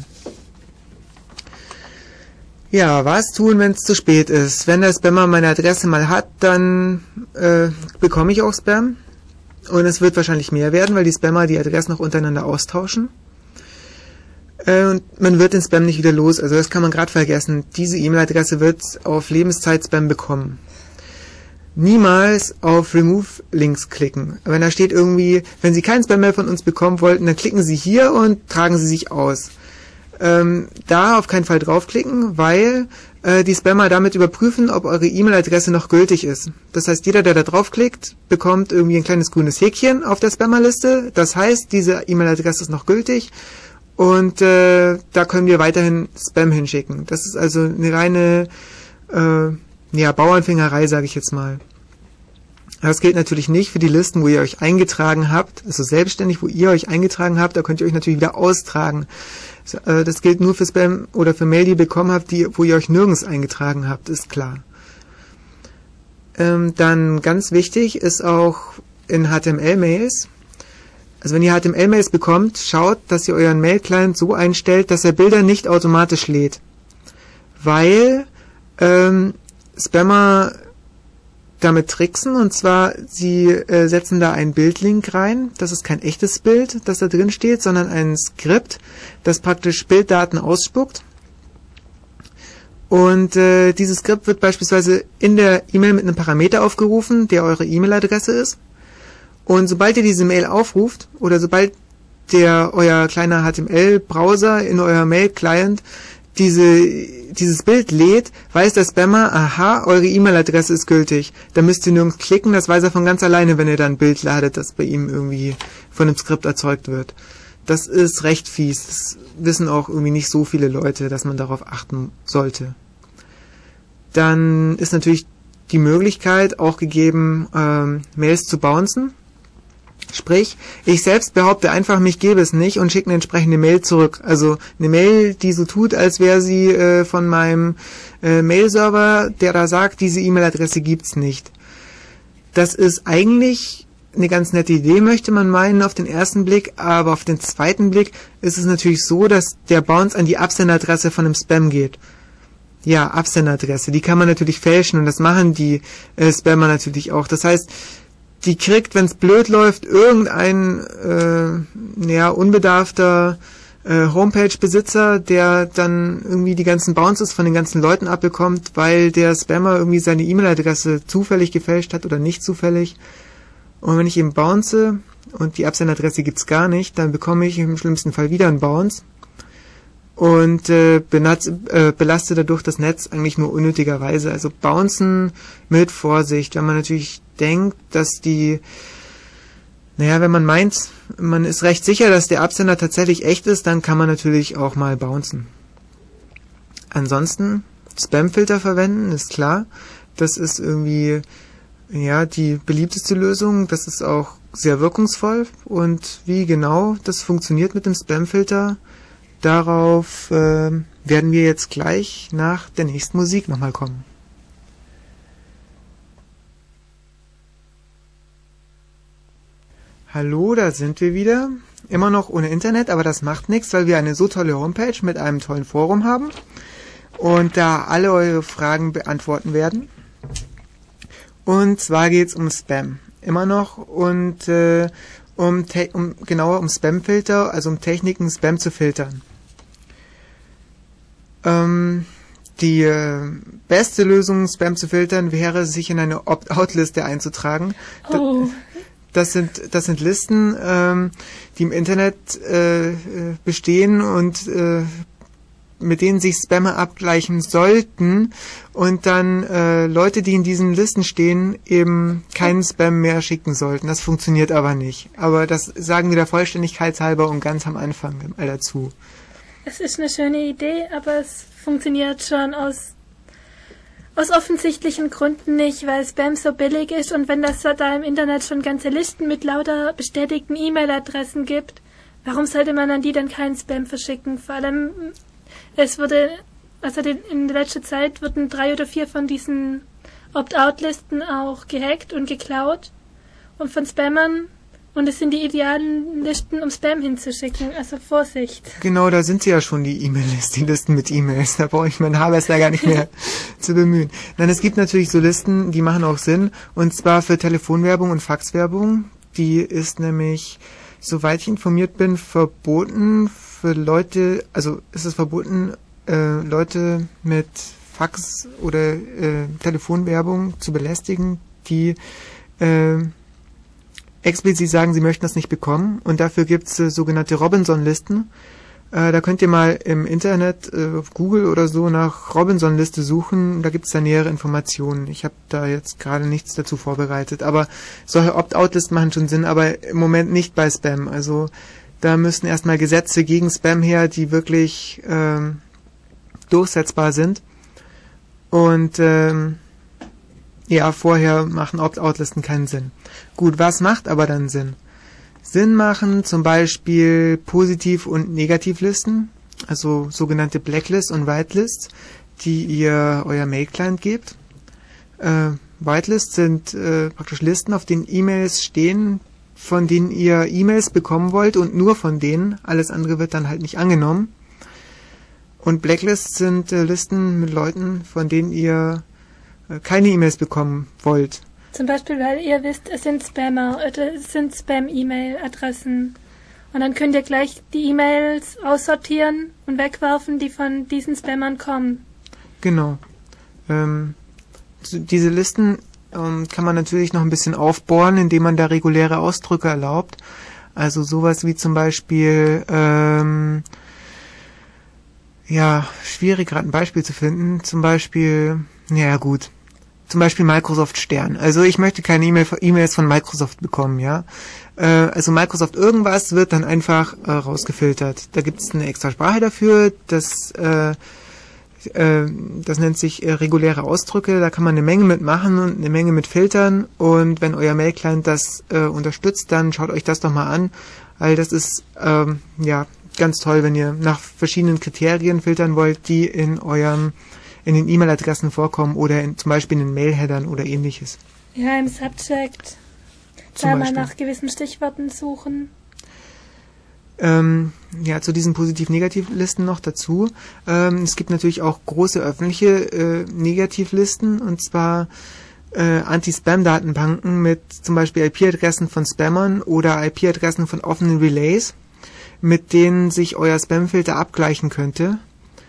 Ja, was tun, wenn es zu spät ist? Wenn der Spammer meine Adresse mal hat, dann äh, bekomme ich auch Spam. Und es wird wahrscheinlich mehr werden, weil die Spammer die Adressen noch untereinander austauschen. Äh, und man wird den Spam nicht wieder los. Also das kann man gerade vergessen. Diese E-Mail-Adresse wird auf Lebenszeit Spam bekommen. Niemals auf Remove-Links klicken. Wenn da steht irgendwie, wenn Sie keinen Spam mehr von uns bekommen wollten, dann klicken Sie hier und tragen Sie sich aus. Ähm, da auf keinen Fall draufklicken, weil äh, die Spammer damit überprüfen, ob eure E-Mail-Adresse noch gültig ist. Das heißt, jeder, der da draufklickt, bekommt irgendwie ein kleines grünes Häkchen auf der Spammerliste. Das heißt, diese E-Mail-Adresse ist noch gültig und äh, da können wir weiterhin Spam hinschicken. Das ist also eine reine äh, ja, Bauernfängerei, sage ich jetzt mal. Das gilt natürlich nicht für die Listen, wo ihr euch eingetragen habt, also selbstständig, wo ihr euch eingetragen habt, da könnt ihr euch natürlich wieder austragen. Das gilt nur für Spam oder für Mail, die ihr bekommen habt, die, wo ihr euch nirgends eingetragen habt, ist klar. Ähm, dann ganz wichtig ist auch in H T M L-Mails, also wenn ihr H T M L-Mails bekommt, schaut, dass ihr euren Mail-Client so einstellt, dass er Bilder nicht automatisch lädt. Weil ähm, Spammer damit tricksen, und zwar sie äh, setzen da einen Bildlink rein. Das ist kein echtes Bild, das da drin steht, sondern ein Skript, das praktisch Bilddaten ausspuckt. Und äh, dieses Skript wird beispielsweise in der E-Mail mit einem Parameter aufgerufen, der eure E-Mail-Adresse ist. Und sobald ihr diese Mail aufruft, oder sobald der euer kleiner H T M L-Browser in euer Mail-Client diese, dieses Bild lädt, weiß der Spammer, aha, eure E-Mail-Adresse ist gültig. Da müsst ihr nirgends klicken, das weiß er von ganz alleine, wenn ihr dann ein Bild ladet, das bei ihm irgendwie von einem Skript erzeugt wird. das ist recht fies. Das wissen auch irgendwie nicht so viele Leute, dass man darauf achten sollte. Dann ist natürlich die Möglichkeit auch gegeben, ähm, Mails zu bouncen. Sprich, ich selbst behaupte einfach, mich gäbe es nicht und schicke eine entsprechende Mail zurück. Also eine Mail, die so tut, als wäre sie äh, von meinem äh, Mail-Server, der da sagt, diese E-Mail-Adresse gibt's nicht. Das ist eigentlich eine ganz nette Idee, möchte man meinen, auf den ersten Blick, aber auf den zweiten Blick ist es natürlich so, dass der Bounce an die Absenderadresse von einem Spam geht. Ja, Absenderadresse, die kann man natürlich fälschen und das machen die äh, Spammer natürlich auch. Das heißt, die kriegt, wenn es blöd läuft, irgendein äh, ja, unbedarfter äh, Homepage-Besitzer, der dann irgendwie die ganzen Bounces von den ganzen Leuten abbekommt, weil der Spammer irgendwie seine E-Mail-Adresse zufällig gefälscht hat oder nicht zufällig. Und wenn ich eben bounce und die Absenderadresse gibt's gar nicht, dann bekomme ich im schlimmsten Fall wieder einen Bounce und äh, benaz- äh, belaste dadurch das Netz eigentlich nur unnötigerweise. Also bouncen mit Vorsicht, wenn man natürlich denkt, dass die, naja, wenn man meint, man ist recht sicher, dass der Absender tatsächlich echt ist, dann kann man natürlich auch mal bouncen. Ansonsten Spamfilter verwenden, ist klar. Das ist irgendwie, ja, die beliebteste Lösung. Das ist auch sehr wirkungsvoll. Und wie genau das funktioniert mit dem Spamfilter, darauf äh, werden wir jetzt gleich nach der nächsten Musik nochmal kommen. Hallo, da sind wir wieder. Immer noch ohne Internet, aber das macht nichts, weil wir eine so tolle Homepage mit einem tollen Forum haben und da alle eure Fragen beantworten werden. Und zwar geht's um Spam. Immer noch und äh, um, te- um genauer um Spamfilter, also um Techniken, Spam zu filtern. Ähm, die äh, beste Lösung, Spam zu filtern, wäre, sich in eine Opt-out-Liste einzutragen. Oh. Das sind, das sind Listen, ähm, die im Internet äh, bestehen und äh, mit denen sich Spammer abgleichen sollten und dann äh, Leute, die in diesen Listen stehen, eben keinen Spam mehr schicken sollten. Das funktioniert aber nicht. Aber das sagen wir der Vollständigkeit halber und ganz am Anfang mal dazu. Es ist eine schöne Idee, aber es funktioniert schon aus, aus offensichtlichen Gründen nicht, weil Spam so billig ist und wenn das da im Internet schon ganze Listen mit lauter bestätigten E-Mail-Adressen gibt, warum sollte man an die dann keinen Spam verschicken? Vor allem, es wurde, also in letzter Zeit wurden drei oder vier von diesen Opt-out-Listen auch gehackt und geklaut und von Spammern. Und es sind die idealen Listen, um Spam hinzuschicken. Also Vorsicht. Genau, da sind sie ja schon, die E-Mail-Listen, die Listen mit E-Mails. Da brauche ich meinen Haarwässler gar nicht mehr zu bemühen. Nein, es gibt natürlich so Listen, die machen auch Sinn. Und zwar für Telefonwerbung und Faxwerbung. Die ist nämlich, soweit ich informiert bin, verboten für Leute, also ist es verboten, äh, Leute mit Fax oder äh, Telefonwerbung zu belästigen, die äh, explizit sagen, sie möchten das nicht bekommen und dafür gibt's äh, sogenannte Robinson-Listen. Äh, da könnt ihr mal im Internet äh, auf Google oder so nach Robinson-Liste suchen, da gibt's da nähere Informationen. Ich habe da jetzt gerade nichts dazu vorbereitet, aber solche Opt-out-Listen machen schon Sinn, aber im Moment nicht bei Spam. Also da müssen erstmal Gesetze gegen Spam her, die wirklich ähm, durchsetzbar sind und ähm, ja, vorher machen Opt-out-Listen keinen Sinn. Gut, was macht aber dann Sinn? Sinn machen zum Beispiel Positiv- und Negativlisten, also sogenannte Blacklists und Whitelists, die ihr euer Mail-Client gebt. Äh, Whitelists sind äh, praktisch Listen, auf denen E-Mails stehen, von denen ihr E-Mails bekommen wollt und nur von denen. Alles andere wird dann halt nicht angenommen. Und Blacklists sind äh, Listen mit Leuten, von denen ihr keine E-Mails bekommen wollt. Zum Beispiel, weil ihr wisst, es sind Spammer, es sind Spam-E-Mail-Adressen. Und dann könnt ihr gleich die E-Mails aussortieren und wegwerfen, die von diesen Spammern kommen. Genau. Ähm, diese Listen ähm, kann man natürlich noch ein bisschen aufbohren, indem man da reguläre Ausdrücke erlaubt. Also sowas wie zum Beispiel, ähm, ja, schwierig gerade ein Beispiel zu finden. Zum Beispiel, ja gut, zum Beispiel Microsoft Stern. Also ich möchte keine E-Mail, E-Mails von Microsoft bekommen, ja. Äh, also Microsoft irgendwas wird dann einfach äh, rausgefiltert. Da gibt es eine extra Sprache dafür, das äh, äh, das nennt sich äh, reguläre Ausdrücke. Da kann man eine Menge mitmachen und eine Menge mit filtern. Und wenn euer Mail-Client das äh, unterstützt, dann schaut euch das doch mal an, weil das ist ähm, ja ganz toll, wenn ihr nach verschiedenen Kriterien filtern wollt, die in eurem in den E-Mail-Adressen vorkommen oder in, zum Beispiel in den Mail-Headern oder ähnliches. Ja, im Subject. Da mal nach gewissen Stichworten suchen. Ähm, ja, zu diesen Positiv-Negativ-Listen noch dazu. Ähm, es gibt natürlich auch große öffentliche äh, Negativlisten, und zwar äh, Anti-Spam-Datenbanken mit zum Beispiel I P-Adressen von Spammern oder I P-Adressen von offenen Relays, mit denen sich euer Spamfilter abgleichen könnte.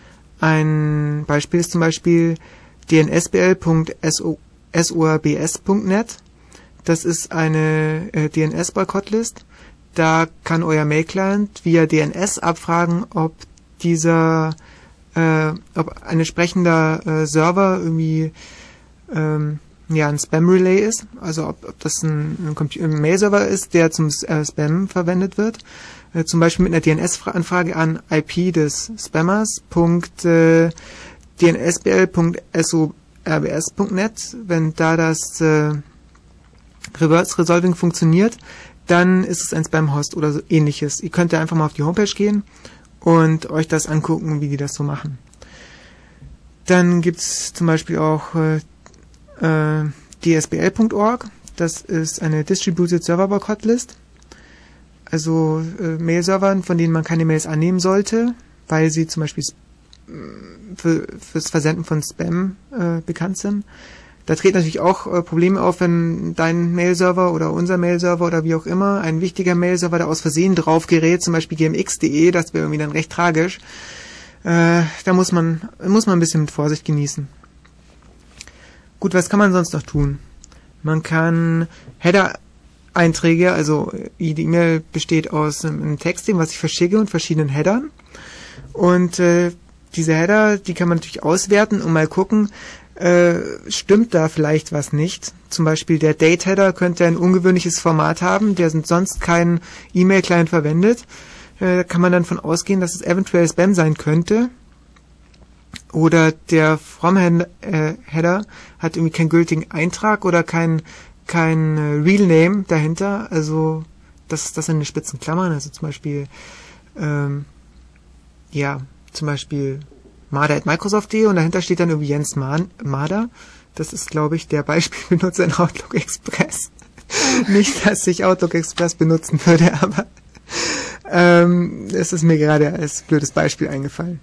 Ein Beispiel ist zum Beispiel d n s b l punkt s o r b s punkt net. Das ist eine äh, D N S-Boykottlist. Da kann euer Mail-Client via D N S abfragen, ob dieser, äh, ob ein entsprechender äh, Server irgendwie ähm, ja ein Spam-Relay ist. Also ob, ob das ein, ein, Computer, ein Mail-Server ist, der zum äh, Spam verwendet wird. Äh, zum Beispiel mit einer D N S-Anfrage an I P des Spammers. Äh, d n s b l punkt s o r b s punkt net. Wenn da das äh, Reverse Resolving funktioniert, dann ist es ein Spam-Host oder so ähnliches. Ihr könnt da einfach mal auf die Homepage gehen und euch das angucken, wie die das so machen. Dann gibt's zum Beispiel auch äh, äh, d s b l punkt org. Das ist eine Distributed Server Boycott List. Also äh, Mail-Servern, von denen man keine Mails annehmen sollte, weil sie zum Beispiel für, fürs Versenden von Spam äh, bekannt sind. Da treten natürlich auch äh, Probleme auf, wenn dein Mail-Server oder unser Mail-Server oder wie auch immer, ein wichtiger Mail-Server, da aus Versehen drauf gerät, zum Beispiel g m x punkt d e, das wäre irgendwie dann recht tragisch. Äh, da muss man, muss man ein bisschen mit Vorsicht genießen. Gut, was kann man sonst noch tun? Man kann Header-Einträge, also die E-Mail besteht aus einem Textding, was ich verschicke, und verschiedenen Headern. Und äh, diese Header, die kann man natürlich auswerten und mal gucken, Äh, stimmt da vielleicht was nicht. Zum Beispiel der Date-Header könnte ein ungewöhnliches Format haben, der sonst kein E-Mail-Client verwendet. Äh, da kann man dann von ausgehen, dass es eventuell Spam sein könnte. Oder der From-Header hat irgendwie keinen gültigen Eintrag oder kein, kein Real Name dahinter. Also das, das sind eine spitzen Klammern. Also zum Beispiel, ähm, ja, zum Beispiel Marder at Microsoft punkt de und dahinter steht dann irgendwie Jens Marder. Das ist, glaube ich, der Beispielbenutzer in Outlook Express. Nicht, dass ich Outlook Express benutzen würde, aber ähm, es ist mir gerade als blödes Beispiel eingefallen.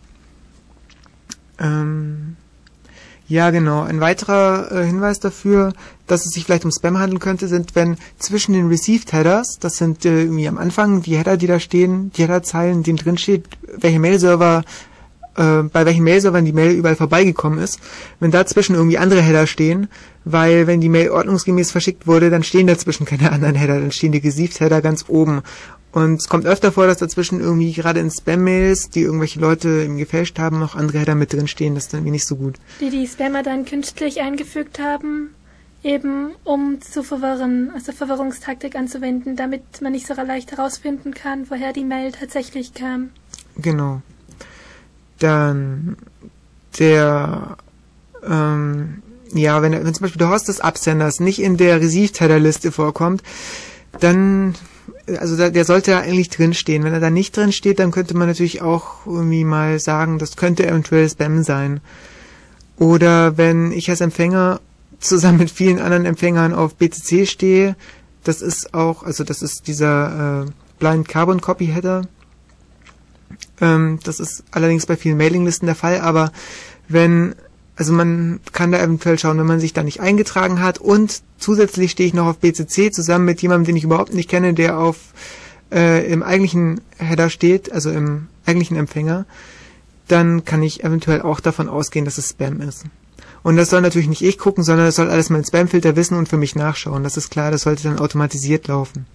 Ähm, ja, genau. Ein weiterer äh, Hinweis dafür, dass es sich vielleicht um Spam handeln könnte, sind, wenn zwischen den Received Headers, das sind äh, irgendwie am Anfang die Header, die da stehen, die Headerzeilen, in denen drin steht, welche Mail-Server bei welchen Mail-Servern die Mail überall vorbeigekommen ist, wenn dazwischen irgendwie andere Header stehen, weil wenn die Mail ordnungsgemäß verschickt wurde, dann stehen dazwischen keine anderen Header, dann stehen die Received-Header ganz oben. Und es kommt öfter vor, dass dazwischen irgendwie gerade in Spam-Mails, die irgendwelche Leute eben gefälscht haben, noch andere Header mit drin stehen. Das ist dann irgendwie nicht so gut. Die die Spammer dann künstlich eingefügt haben, eben um zu verwirren, also Verwirrungstaktik anzuwenden, damit man nicht so leicht herausfinden kann, woher die Mail tatsächlich kam. Genau. Dann der, ähm, ja, wenn, wenn zum Beispiel der Host des Absenders nicht in der Received-Header-Liste vorkommt, dann, also da, der sollte ja eigentlich drinstehen. Wenn er da nicht drin steht, dann könnte man natürlich auch irgendwie mal sagen, das könnte eventuell Spam sein. Oder wenn ich als Empfänger zusammen mit vielen anderen Empfängern auf B C C stehe, das ist auch, also das ist dieser äh, Blind Carbon Copy Header. Ähm, das ist allerdings bei vielen Mailinglisten der Fall, aber wenn, also man kann da eventuell schauen, wenn man sich da nicht eingetragen hat und zusätzlich stehe ich noch auf B C C zusammen mit jemandem, den ich überhaupt nicht kenne, der auf äh, im eigentlichen Header steht, also im eigentlichen Empfänger, dann kann ich eventuell auch davon ausgehen, dass es Spam ist. Und das soll natürlich nicht ich gucken, sondern das soll alles mein Spamfilter wissen und für mich nachschauen. Das ist klar, das sollte dann automatisiert laufen.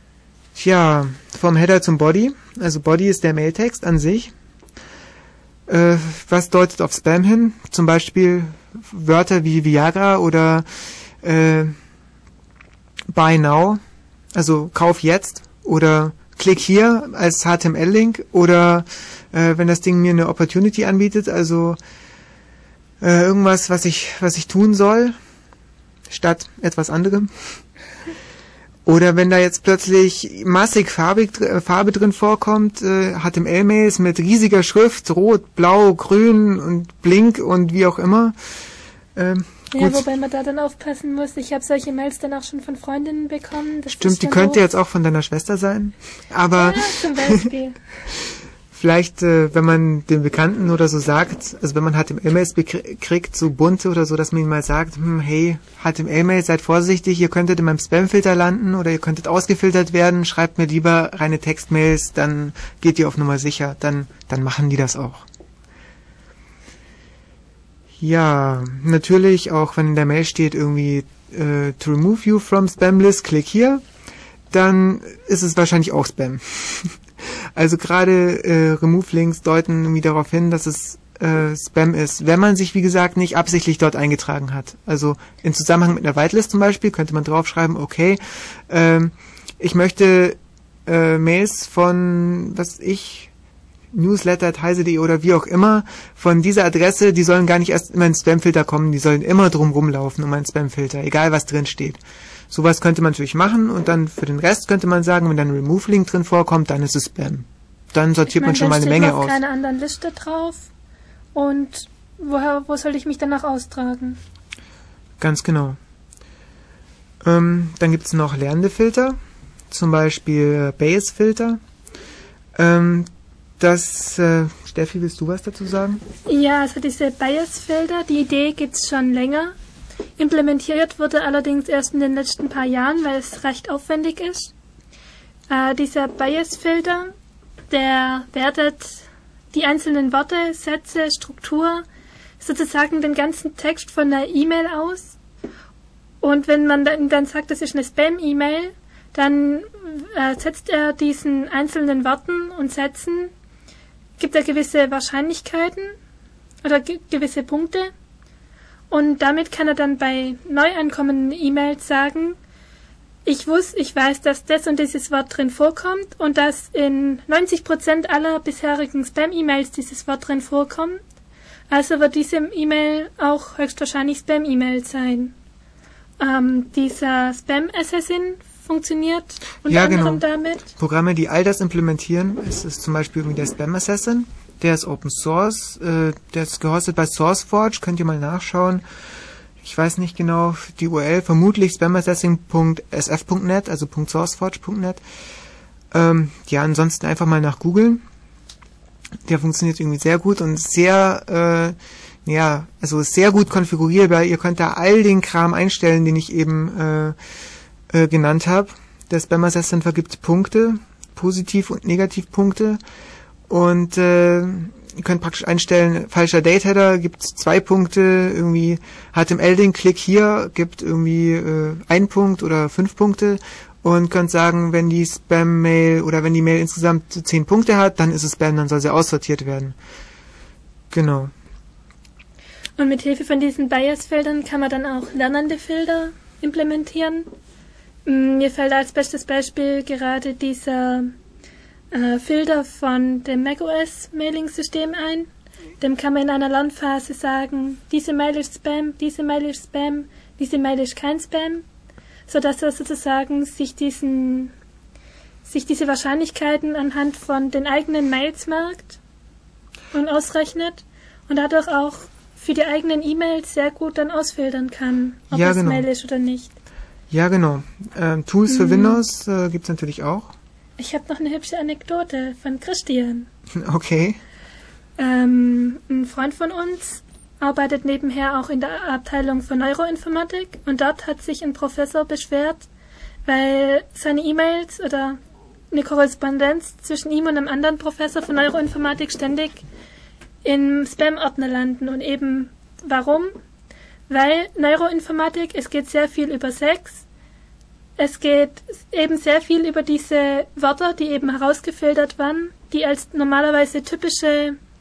Tja, vom Header zum Body. Also Body ist der Mailtext an sich. Äh, was deutet auf Spam hin? Zum Beispiel Wörter wie Viagra oder äh, Buy Now, also Kauf jetzt, oder Klick hier als H T M L-Link, oder äh, wenn das Ding mir eine Opportunity anbietet, also äh, irgendwas, was ich was ich tun soll, statt etwas anderem. Oder wenn da jetzt plötzlich massig farbig, äh, Farbe drin vorkommt, äh, H T M L-Mails mit riesiger Schrift, rot, blau, grün und Blink und wie auch immer. Ähm, ja, gut. Wobei man da dann aufpassen muss. Ich habe solche Mails dann auch schon von Freundinnen bekommen. Das Stimmt, die könnte jetzt auch von deiner Schwester sein. Aber ja, zum Beispiel. Vielleicht, äh, wenn man den Bekannten oder so sagt, also wenn man H T M L-Mails bekr- kriegt, so bunte oder so, dass man ihm mal sagt, hm, hey, H T M L-Mails, seid vorsichtig, ihr könntet in meinem Spam-Filter landen oder ihr könntet ausgefiltert werden, schreibt mir lieber reine Textmails, dann geht ihr auf Nummer sicher, dann, dann machen die das auch. Ja, natürlich auch, wenn in der Mail steht irgendwie äh, to remove you from Spam list, klick hier, dann ist es wahrscheinlich auch Spam. Also gerade äh, Remove-Links deuten irgendwie darauf hin, dass es äh, Spam ist, wenn man sich, wie gesagt, nicht absichtlich dort eingetragen hat. Also im Zusammenhang mit einer Whitelist zum Beispiel könnte man draufschreiben, okay, ähm, ich möchte äh, Mails von, was ich, newsletter at heise punkt de oder wie auch immer, von dieser Adresse, die sollen gar nicht erst in meinen Spam-Filter kommen, die sollen immer drum rumlaufen um meinen Spam-Filter, egal was drin steht. Sowas könnte man natürlich machen und dann für den Rest könnte man sagen, wenn dann ein Remove-Link drin vorkommt, dann ist es Spam. Dann sortiert ich mein, man schon mal eine Menge aus. Da steht keine anderen Liste drauf und woher, wo soll ich mich danach austragen? Ganz genau. Ähm, dann gibt es noch lernende Filter, zum Beispiel Bayes-Filter. Ähm, das, äh, Steffi, willst du was dazu sagen? Ja, also diese Bayes-Filter, die Idee gibt es schon länger. Implementiert wurde allerdings erst in den letzten paar Jahren, weil es recht aufwendig ist. Äh, dieser Bayes-Filter, der wertet die einzelnen Worte, Sätze, Struktur, sozusagen den ganzen Text von einer E-Mail aus. Und wenn man dann, dann sagt, das ist eine Spam-E-Mail, dann äh, setzt er diesen einzelnen Worten und Sätzen, gibt er gewisse Wahrscheinlichkeiten oder ge- gewisse Punkte. Und damit kann er dann bei neu ankommenden E-Mails sagen, ich wusste, ich weiß, dass das und dieses Wort drin vorkommt und dass in neunzig Prozent aller bisherigen Spam-E-Mails dieses Wort drin vorkommt. Also wird diese E-Mail auch höchstwahrscheinlich Spam-E-Mail sein. Ähm, dieser Spam-Assassin funktioniert unter ja, anderem genau. damit. Programme, die all das implementieren, es ist zum Beispiel der Spam-Assassin. Der ist Open Source, äh, der ist gehostet bei SourceForge, könnt ihr mal nachschauen. Ich weiß nicht genau die U R L, vermutlich spamassassin punkt s f punkt net, also .sourceforge punkt net. Ähm, ja, ansonsten einfach mal nach googeln. Der funktioniert irgendwie sehr gut und sehr, äh, ja, also sehr gut konfigurierbar. Ihr könnt da all den Kram einstellen, den ich eben äh, äh, genannt habe. Der Spam-Assassin vergibt Punkte, Positiv- und Negativpunkte. Und äh, ihr könnt praktisch einstellen, falscher Date-Header gibt zwei Punkte, irgendwie H T M L-Link, klick hier, gibt irgendwie äh, einen Punkt oder fünf Punkte und könnt sagen, wenn die Spam-Mail oder wenn die Mail insgesamt zehn Punkte hat, dann ist es Spam, dann soll sie aussortiert werden. Genau. Und mit Hilfe von diesen Bias-Feldern kann man dann auch lernende Filter implementieren. Mir fällt als bestes Beispiel gerade dieser äh, Filter von dem macOS-Mailing-System ein. Dem kann man in einer Lernphase sagen, diese Mail ist Spam, diese Mail ist Spam, diese Mail ist kein Spam, sodass er sozusagen sich diesen sich diese Wahrscheinlichkeiten anhand von den eigenen Mails merkt und ausrechnet und dadurch auch für die eigenen E-Mails sehr gut dann ausfiltern kann, ob ja, es genau. Mail ist oder nicht. Ja, genau. Ähm, Tools für mhm. Windows äh, gibt es natürlich auch. Ich habe noch eine hübsche Anekdote von Christian. Okay. Ähm, ein Freund von uns arbeitet nebenher auch in der Abteilung für Neuroinformatik und dort hat sich ein Professor beschwert, weil seine E-Mails oder eine Korrespondenz zwischen ihm und einem anderen Professor für Neuroinformatik ständig im Spam-Ordner landen. Und eben warum? Weil Neuroinformatik, es geht sehr viel über Sex, es geht eben sehr viel über diese Wörter, die eben herausgefiltert waren, die als normalerweise typische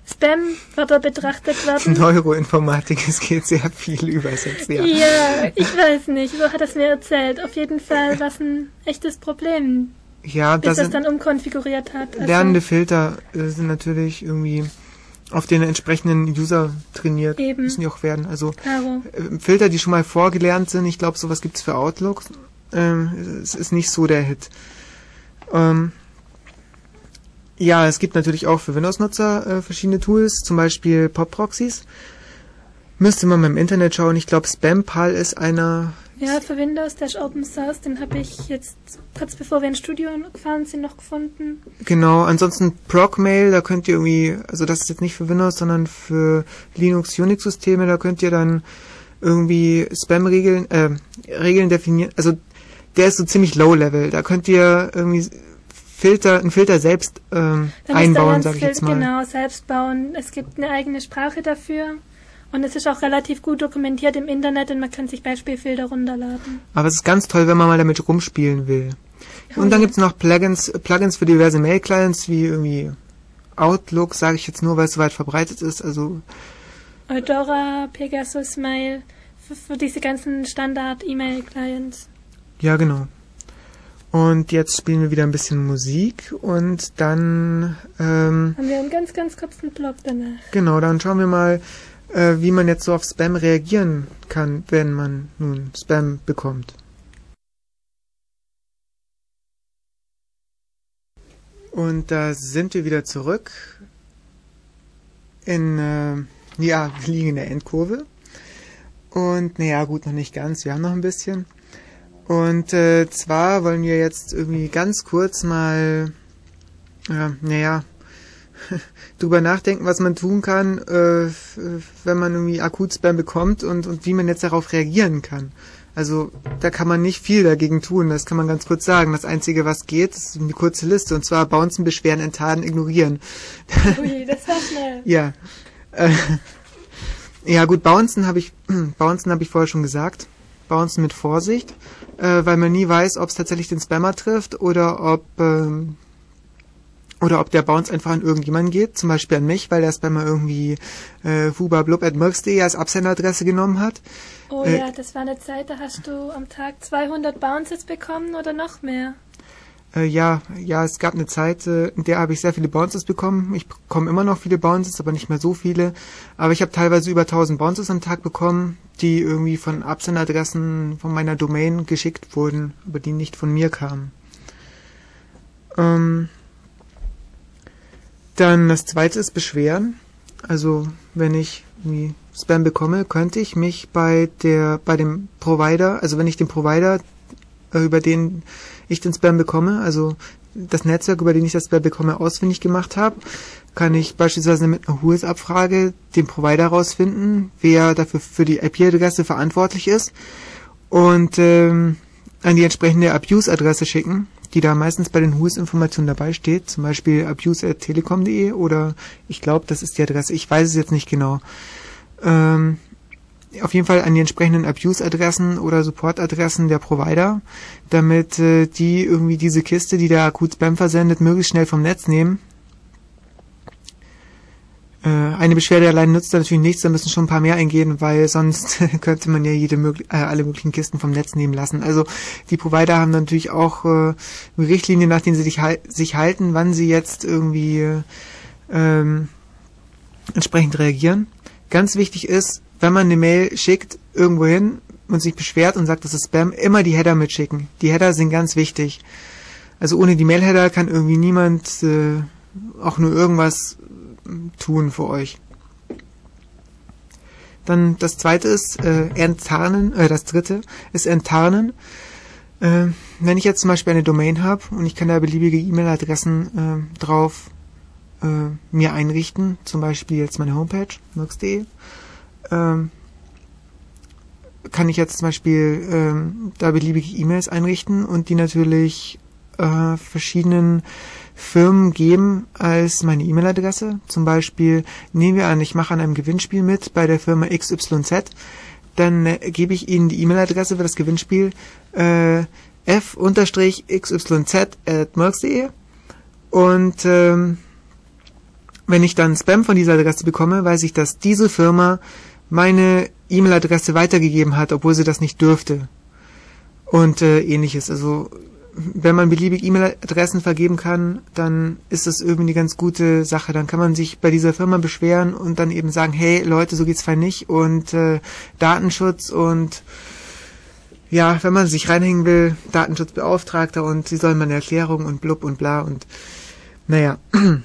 Spam-Wörter betrachtet werden. Neuroinformatik, es geht sehr viel übersetzt, ja. Ja, ich weiß nicht, so hat er es mir erzählt. Auf jeden Fall war es ein echtes Problem, ja, bis das es dann umkonfiguriert hat. Also lernende Filter äh, sind natürlich irgendwie auf den entsprechenden User trainiert. Eben. Müssen die auch werden. Also Klaro. äh, Filter, die schon mal vorgelernt sind, ich glaube, sowas gibt's für Outlook. Ähm, es ist nicht so der Hit. Ähm, ja, es gibt natürlich auch für Windows-Nutzer äh, verschiedene Tools, zum Beispiel Pop-Proxys. Müsste man mal im Internet schauen. Ich glaube, SpamPal ist einer. Ja, für Windows, der ist Open Source, den habe ich jetzt kurz bevor wir ins Studio gefahren sind noch gefunden. Genau, ansonsten Procmail, da könnt ihr irgendwie, also das ist jetzt nicht für Windows, sondern für Linux-Unix-Systeme, da könnt ihr dann irgendwie Spam-Regeln, äh, Regeln definieren. Also der ist so ziemlich low-level, da könnt ihr irgendwie Filter, einen Filter selbst ähm, einbauen, sag ich jetzt mal. Genau, selbst bauen. Es gibt eine eigene Sprache dafür. Und es ist auch relativ gut dokumentiert im Internet und man kann sich Beispielfilter runterladen. Aber es ist ganz toll, wenn man mal damit rumspielen will. Oh, und dann ja. gibt's noch Plugins, Plugins für diverse Mail-Clients, wie irgendwie Outlook, sage ich jetzt nur, weil es so weit verbreitet ist. Also Eudora, Pegasus, Mail, für, für diese ganzen Standard-E-Mail-Clients. ja, genau. Und jetzt spielen wir wieder ein bisschen Musik und dann ähm, Haben wir einen ganz, ganz kurzen Block danach. genau, dann schauen wir mal, äh, wie man jetzt so auf Spam reagieren kann, wenn man nun Spam bekommt. Und da sind wir wieder zurück in, äh, ja, wir liegen in der Endkurve. Und naja, gut, noch nicht ganz, wir haben noch ein bisschen. Und äh, zwar wollen wir jetzt irgendwie ganz kurz mal, ja, naja, drüber nachdenken, was man tun kann, äh, wenn man irgendwie akut Spam bekommt und, und wie man jetzt darauf reagieren kann. Also da kann man nicht viel dagegen tun, das kann man ganz kurz sagen. Das Einzige, was geht, ist eine kurze Liste, und zwar Bouncen, Beschweren, Enttarnen, Ignorieren. Ui, das war schnell. Ja. Äh, ja gut, Bouncen habe ich, Bouncen habe ich vorher schon gesagt. Bouncen mit Vorsicht, äh, weil man nie weiß, ob es tatsächlich den Spammer trifft oder ob ähm, oder ob der Bounce einfach an irgendjemanden geht, zum Beispiel an mich, weil der Spammer irgendwie äh, hubablub at mirks punkt de als Absenderadresse genommen hat. Oh äh, ja, das war eine Zeit, da hast du am Tag zweihundert Bounces bekommen oder noch mehr. Äh, ja, ja, es gab eine Zeit, äh, in der habe ich sehr viele Bounces bekommen. Ich bekomme immer noch viele Bounces, aber nicht mehr so viele. Aber ich habe teilweise über tausend Bounces am Tag bekommen, die irgendwie von Absenderadressen von meiner Domain geschickt wurden, aber die nicht von mir kamen. Ähm, dann das zweite ist Beschweren. Also wenn ich irgendwie Spam bekomme, könnte ich mich bei der bei dem Provider, also wenn ich den Provider, äh, über den ich den Spam bekomme, also das Netzwerk, über den ich das Spam bekomme, ausfindig gemacht habe, kann ich beispielsweise mit einer Who is-Abfrage den Provider herausfinden, wer dafür für die I P-Adresse verantwortlich ist, und ähm, an die entsprechende Abuse-Adresse schicken, die da meistens bei den Who is-Informationen dabei steht, zum Beispiel abuse at telekom punkt de, oder ich glaube, das ist die Adresse, ich weiß es jetzt nicht genau. Ähm, auf jeden Fall an die entsprechenden Abuse-Adressen oder Support-Adressen der Provider, damit äh, die irgendwie diese Kiste, die da akut Spam versendet, möglichst schnell vom Netz nehmen. Äh, eine Beschwerde allein nutzt da natürlich nichts, da müssen schon ein paar mehr eingehen, weil sonst könnte man ja jede mög- äh, alle möglichen Kisten vom Netz nehmen lassen. Also die Provider haben natürlich auch äh, Richtlinien, nach denen sie sich, hal- sich halten, wann sie jetzt irgendwie äh, ähm, entsprechend reagieren. Ganz wichtig ist, wenn man eine Mail schickt irgendwo hin und sich beschwert und sagt, das ist Spam, immer die Header mitschicken. Die Header sind ganz wichtig. Also ohne die Mail-Header kann irgendwie niemand äh, auch nur irgendwas tun für euch. Dann das zweite ist äh, enttarnen, äh, das dritte ist enttarnen. Äh, wenn ich jetzt zum Beispiel eine Domain habe und ich kann da beliebige E-Mail-Adressen äh, drauf äh, mir einrichten, zum Beispiel jetzt meine Homepage, mirks punkt de, ähm, kann ich jetzt zum Beispiel ähm, da beliebige E-Mails einrichten und die natürlich äh, verschiedenen Firmen geben als meine E-Mail-Adresse. Zum Beispiel nehmen wir an, ich mache an einem Gewinnspiel mit bei der Firma X Y Z, dann äh, gebe ich ihnen die E-Mail-Adresse für das Gewinnspiel äh, f x y z at mirks punkt de und ähm, wenn ich dann Spam von dieser Adresse bekomme, weiß ich, dass diese Firma meine E-Mail-Adresse weitergegeben hat, obwohl sie das nicht dürfte. Und äh, ähnliches. Also wenn man beliebig E-Mail-Adressen vergeben kann, dann ist das irgendwie eine ganz gute Sache. Dann kann man sich bei dieser Firma beschweren und dann eben sagen, hey Leute, so geht's fein nicht und äh, Datenschutz und ja, wenn man sich reinhängen will, Datenschutzbeauftragter und sie sollen mal eine Erklärung und blub und bla und naja.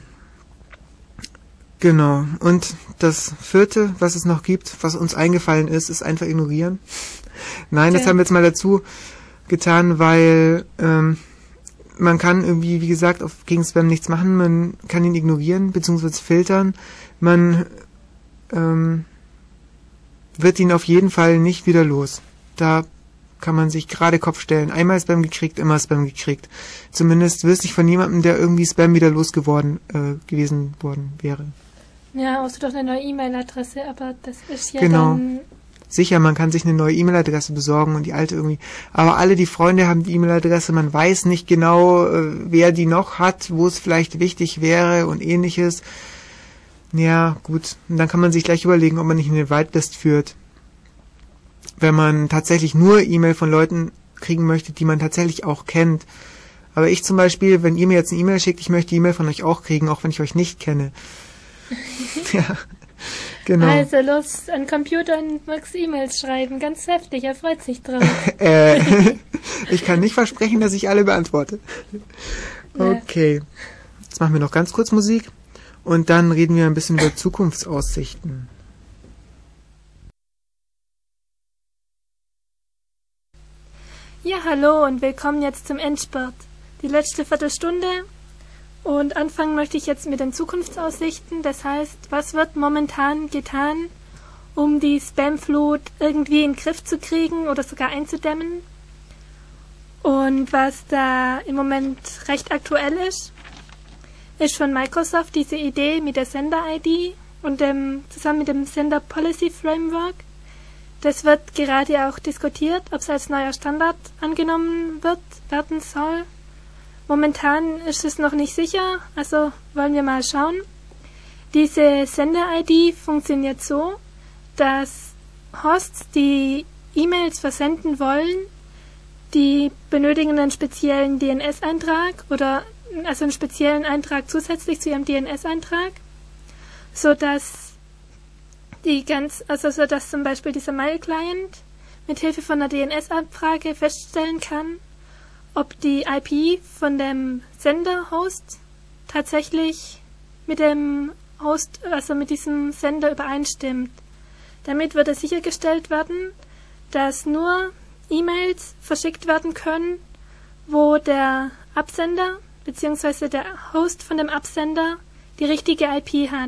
Genau. Und das vierte, was es noch gibt, was uns eingefallen ist, ist einfach ignorieren. Nein, okay. Das haben wir jetzt mal dazu getan, weil ähm, man kann irgendwie, wie gesagt, auf gegen Spam nichts machen. Man kann ihn ignorieren bzw. filtern. Man ähm, wird ihn auf jeden Fall nicht wieder los. Da kann man sich gerade Kopf stellen. Einmal Spam gekriegt, immer Spam gekriegt. Zumindest wüsste ich von niemandem, der irgendwie Spam wieder losgeworden äh, gewesen worden wäre. Ja, außer doch eine neue E-Mail-Adresse, aber das ist ja genau. dann... Sicher, man kann sich eine neue E-Mail-Adresse besorgen und die alte irgendwie... Aber alle die Freunde haben die E-Mail-Adresse, man weiß nicht genau, äh, wer die noch hat, wo es vielleicht wichtig wäre und ähnliches. Ja, gut. Und dann kann man sich gleich überlegen, ob man nicht eine Whitelist führt. Wenn man tatsächlich nur E-Mail von Leuten kriegen möchte, die man tatsächlich auch kennt. Aber ich zum Beispiel, wenn ihr mir jetzt eine E-Mail schickt, ich möchte die E-Mail von euch auch kriegen, auch wenn ich euch nicht kenne. Ja, genau. Also los an Computer und Max E-Mails schreiben, ganz heftig, er freut sich drauf. äh, ich kann nicht versprechen, dass ich alle beantworte. Okay, jetzt machen wir noch ganz kurz Musik und dann reden wir ein bisschen über Zukunftsaussichten. Ja, hallo und willkommen jetzt zum Endspurt. Die letzte Viertelstunde. Und anfangen möchte ich jetzt mit den Zukunftsaussichten. Das heißt, was wird momentan getan, um die Spamflut irgendwie in den Griff zu kriegen oder sogar einzudämmen? Und was da im Moment recht aktuell ist, ist von Microsoft diese Idee mit der Sender-I D und dem, zusammen mit dem Sender-Policy-Framework. Das wird gerade auch diskutiert, ob es als neuer Standard angenommen wird, werden soll. Momentan ist es noch nicht sicher, also wollen wir mal schauen. Diese Sender-I D funktioniert so, dass Hosts, die E-Mails versenden wollen, die benötigen einen speziellen D N S-Eintrag oder also einen speziellen Eintrag zusätzlich zu ihrem D N S-Eintrag, so dass die ganz, also so dass zum Beispiel dieser Mail-Client mit Hilfe von einer D N S-Abfrage feststellen kann, ob die I P von dem Sender-Host tatsächlich mit dem Host, also mit diesem Sender übereinstimmt. Damit würde sichergestellt werden, dass nur E-Mails verschickt werden können, wo der Absender bzw. der Host von dem Absender die richtige I P hat.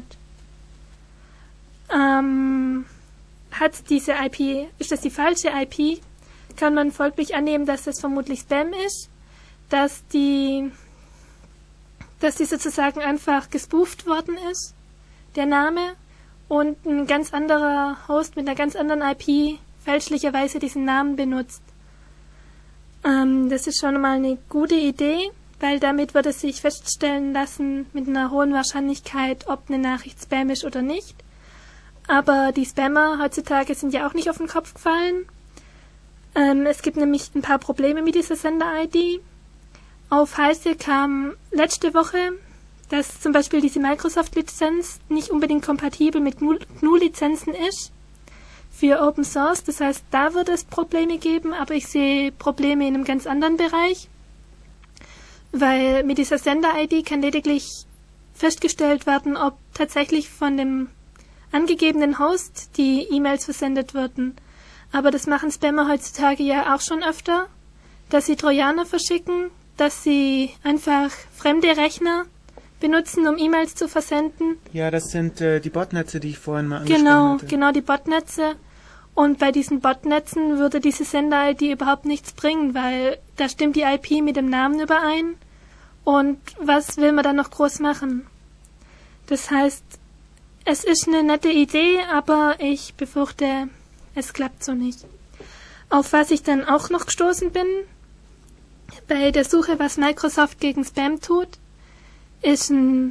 Ähm, hat diese I P, ist das die falsche I P, kann man folglich annehmen, dass das vermutlich Spam ist, dass die, dass die sozusagen einfach gespooft worden ist, der Name, und ein ganz anderer Host mit einer ganz anderen I P fälschlicherweise diesen Namen benutzt. Ähm, das ist schon mal eine gute Idee, weil damit würde sich feststellen lassen mit einer hohen Wahrscheinlichkeit, ob eine Nachricht Spam ist oder nicht. Aber die Spammer heutzutage sind ja auch nicht auf den Kopf gefallen. Ähm, es gibt nämlich ein paar Probleme mit dieser Sender-I D. Auf Heise kam letzte Woche, dass zum Beispiel diese Microsoft-Lizenz nicht unbedingt kompatibel mit G N U-Lizenzen ist für Open Source. Das heißt, da wird es Probleme geben, aber ich sehe Probleme in einem ganz anderen Bereich, weil mit dieser Sender-I D kann lediglich festgestellt werden, ob tatsächlich von dem angegebenen Host die E-Mails versendet würden. Aber das machen Spammer heutzutage ja auch schon öfter, dass sie Trojaner verschicken, dass sie einfach fremde Rechner benutzen, um E-Mails zu versenden. Ja, das sind äh, die Botnetze, die ich vorhin mal angesprochen genau, hatte. Genau, die Botnetze. Und bei diesen Botnetzen würde diese Sender-I D überhaupt nichts bringen, weil da stimmt die I P mit dem Namen überein. Und was will man dann noch groß machen? Das heißt, es ist eine nette Idee, aber ich befürchte, es klappt so nicht. Auf was ich dann auch noch gestoßen bin, bei der Suche, was Microsoft gegen Spam tut, ist ein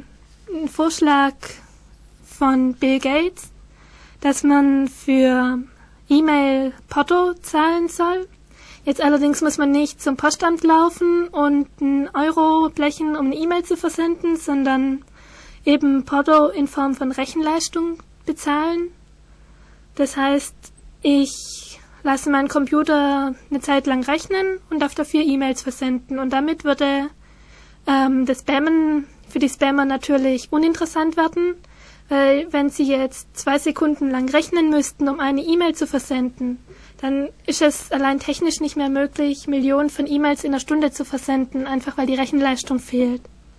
ein Vorschlag von Bill Gates, dass man für E-Mail Porto zahlen soll. Jetzt allerdings muss man nicht zum Postamt laufen und einen Euro blechen, um eine E-Mail zu versenden, sondern eben Porto in Form von Rechenleistung bezahlen. Das heißt, ich lasse meinen Computer eine Zeit lang rechnen und darf dafür E-Mails versenden. Und damit würde ähm, das Spammen für die Spammer natürlich uninteressant werden, weil wenn sie jetzt zwei Sekunden lang rechnen müssten, um eine E-Mail zu versenden, dann ist es allein technisch nicht mehr möglich, Millionen von E-Mails in einer Stunde zu versenden, einfach weil die Rechenleistung fehlt.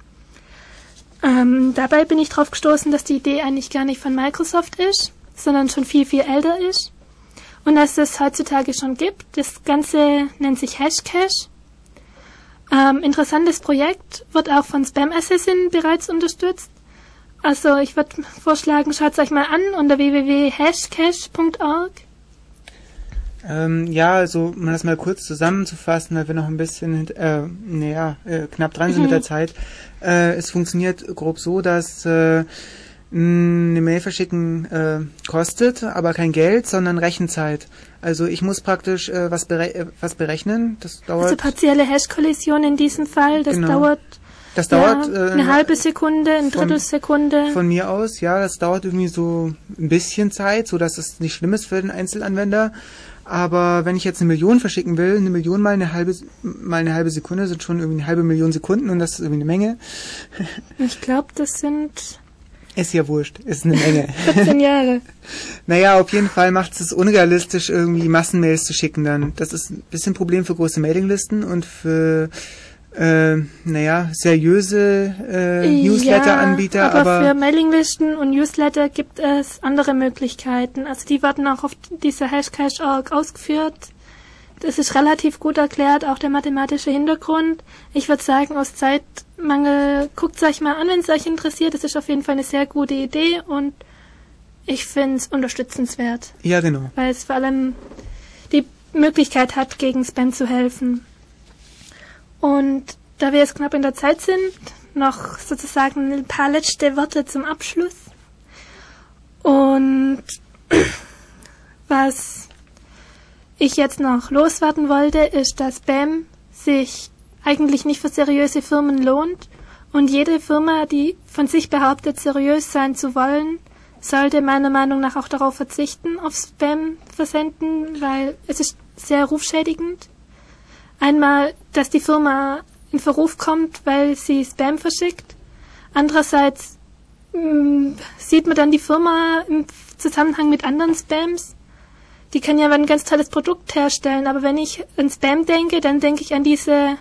Ähm, dabei bin ich drauf gestoßen, dass die Idee eigentlich gar nicht von Microsoft ist, sondern schon viel, viel älter ist. Und dass es heutzutage schon gibt. Das Ganze nennt sich Hashcash. Ähm, interessantes Projekt, wird auch von Spam Assassin bereits unterstützt. Also ich würde vorschlagen, schaut es euch mal an unter w w w punkt hashcash punkt org. Ähm, ja, also um das mal kurz zusammenzufassen, weil wir noch ein bisschen äh, naja, äh, knapp dran sind mhm. mit der Zeit. Äh, es funktioniert grob so, dass äh, eine Mail verschicken äh, kostet, aber kein Geld, sondern Rechenzeit. Also ich muss praktisch äh, was, bere- äh, was berechnen. Das dauert. Also partielle Hash-Kollision in diesem Fall, das genau. dauert Das dauert ja, äh, eine halbe Sekunde, eine Drittelsekunde. Von mir aus, ja, das dauert irgendwie so ein bisschen Zeit, so dass es nicht schlimm ist für den Einzelanwender. Aber wenn ich jetzt eine Million verschicken will, eine Million mal eine halbe mal eine halbe Sekunde sind schon irgendwie eine halbe Million Sekunden und das ist irgendwie eine Menge. Ich glaube, das sind Ist ja wurscht, ist eine Menge. vierzehn Jahre. Naja, auf jeden Fall macht es unrealistisch, irgendwie Massenmails zu schicken dann. Das ist ein bisschen ein Problem für große Mailinglisten und für Äh, naja, seriöse äh, Newsletter-Anbieter. Ja, aber, aber für Mailinglisten und Newsletter gibt es andere Möglichkeiten. Also die werden auch auf dieser Hashcash Punkt org ausgeführt. Das ist relativ gut erklärt, auch der mathematische Hintergrund. Ich würde sagen, aus Zeitmangel, guckt es euch mal an, wenn es euch interessiert. Das ist auf jeden Fall eine sehr gute Idee und ich finde es unterstützenswert. Ja, genau. Weil es vor allem die Möglichkeit hat, gegen Spam zu helfen. Und da wir jetzt knapp in der Zeit sind, noch sozusagen ein paar letzte Worte zum Abschluss. Und was ich jetzt noch loswerden wollte, ist, dass Spam sich eigentlich nicht für seriöse Firmen lohnt. Und jede Firma, die von sich behauptet, seriös sein zu wollen, sollte meiner Meinung nach auch darauf verzichten, auf Spam versenden, weil es ist sehr rufschädigend. Einmal, dass die Firma in Verruf kommt, weil sie Spam verschickt. Andererseits mh, sieht man dann die Firma im Zusammenhang mit anderen Spams. Die kann ja ein ganz tolles Produkt herstellen, aber wenn ich an Spam denke, dann denke ich an diese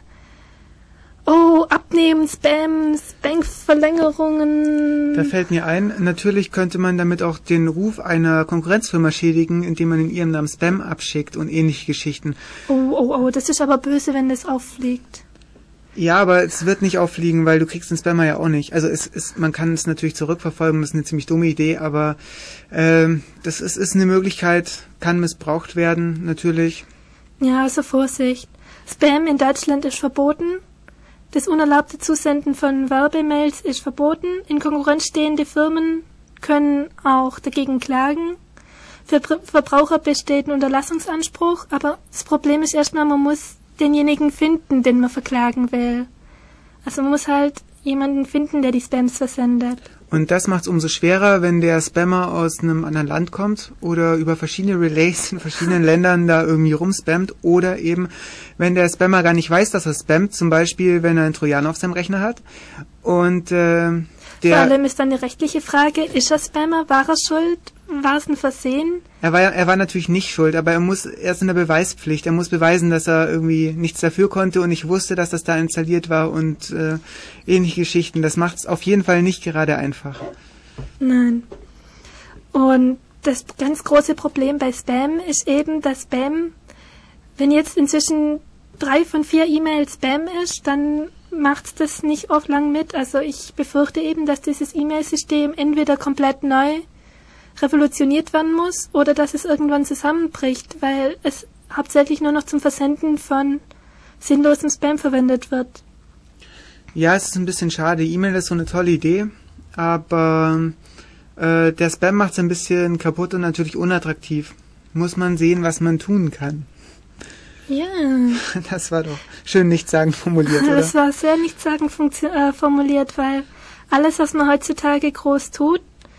Oh, abnehmen, Spam, Spam-Verlängerungen. Da fällt mir ein, natürlich könnte man damit auch den Ruf einer Konkurrenzfirma schädigen, indem man in ihrem Namen Spam abschickt und ähnliche Geschichten. Oh, oh, oh, das ist aber böse, wenn das auffliegt. Ja, aber es wird nicht auffliegen, weil du kriegst den Spammer ja auch nicht. Also es ist, man kann es natürlich zurückverfolgen, das ist eine ziemlich dumme Idee, aber ähm, das ist, ist eine Möglichkeit, kann missbraucht werden, natürlich. Ja, also Vorsicht. Spam in Deutschland ist verboten. Das unerlaubte Zusenden von Werbemails ist verboten. In Konkurrenz stehende Firmen können auch dagegen klagen. Für Verbraucher besteht ein Unterlassungsanspruch, aber das Problem ist erstmal, man muss denjenigen finden, den man verklagen will. Also man muss halt jemanden finden, der die Spams versendet. Und das macht es umso schwerer, wenn der Spammer aus einem anderen Land kommt oder über verschiedene Relays in verschiedenen Ländern da irgendwie rumspammt oder eben, wenn der Spammer gar nicht weiß, dass er spammt, zum Beispiel, wenn er einen Trojaner auf seinem Rechner hat und äh, der... Vor allem ist dann eine rechtliche Frage, ist er Spammer, war er schuld, war es ein Versehen? Er war, er war natürlich nicht schuld, aber er muss erst in der Beweispflicht, er muss beweisen, dass er irgendwie nichts dafür konnte und nicht wusste, dass das da installiert war und äh, ähnliche Geschichten. Das macht es auf jeden Fall nicht gerade einfach. Nein. Und das ganz große Problem bei Spam ist eben, dass Spam, wenn jetzt inzwischen drei von vier E-Mails Spam ist, dann macht das nicht oft lang mit. Also ich befürchte eben, dass dieses E-Mail-System entweder komplett neu revolutioniert werden muss oder dass es irgendwann zusammenbricht, weil es hauptsächlich nur noch zum Versenden von sinnlosem Spam verwendet wird. Ja, es ist ein bisschen schade. E-Mail ist so eine tolle Idee, aber äh, der Spam macht es ein bisschen kaputt und natürlich unattraktiv. Muss man sehen, was man tun kann. Ja. Das war doch schön nichtssagend formuliert, oder? Das war sehr nichtssagend funktio- äh, formuliert, weil alles, was man heutzutage groß tut,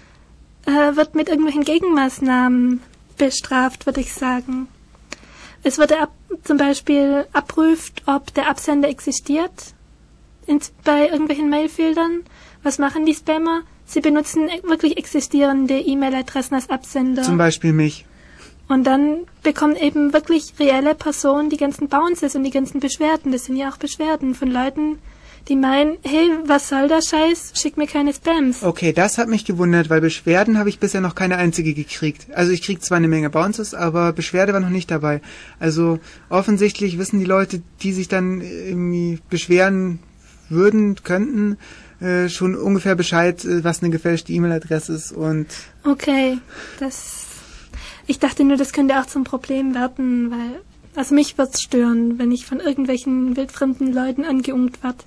äh, wird mit irgendwelchen Gegenmaßnahmen bestraft, würde ich sagen. Es wird ab, zum Beispiel abprüft, ob der Absender existiert in, bei irgendwelchen Mailfiltern. Was machen die Spammer? Sie benutzen wirklich existierende E-Mail-Adressen als Absender. Zum Beispiel mich. Und dann bekommen eben wirklich reelle Personen die ganzen Bounces und die ganzen Beschwerden. Das sind ja auch Beschwerden von Leuten, die meinen, hey, was soll der Scheiß? Schick mir keine Spams. Okay, das hat mich gewundert, weil Beschwerden habe ich bisher noch keine einzige gekriegt. Also ich kriege zwar eine Menge Bounces, aber Beschwerde war noch nicht dabei. Also offensichtlich wissen die Leute, die sich dann irgendwie beschweren würden, könnten, äh, schon ungefähr Bescheid, äh, was eine gefälschte E-Mail-Adresse ist und... Okay, das... Ich dachte nur, das könnte auch zum Problem werden, weil... Also mich wird's stören, wenn ich von irgendwelchen wildfremden Leuten angeungt werde.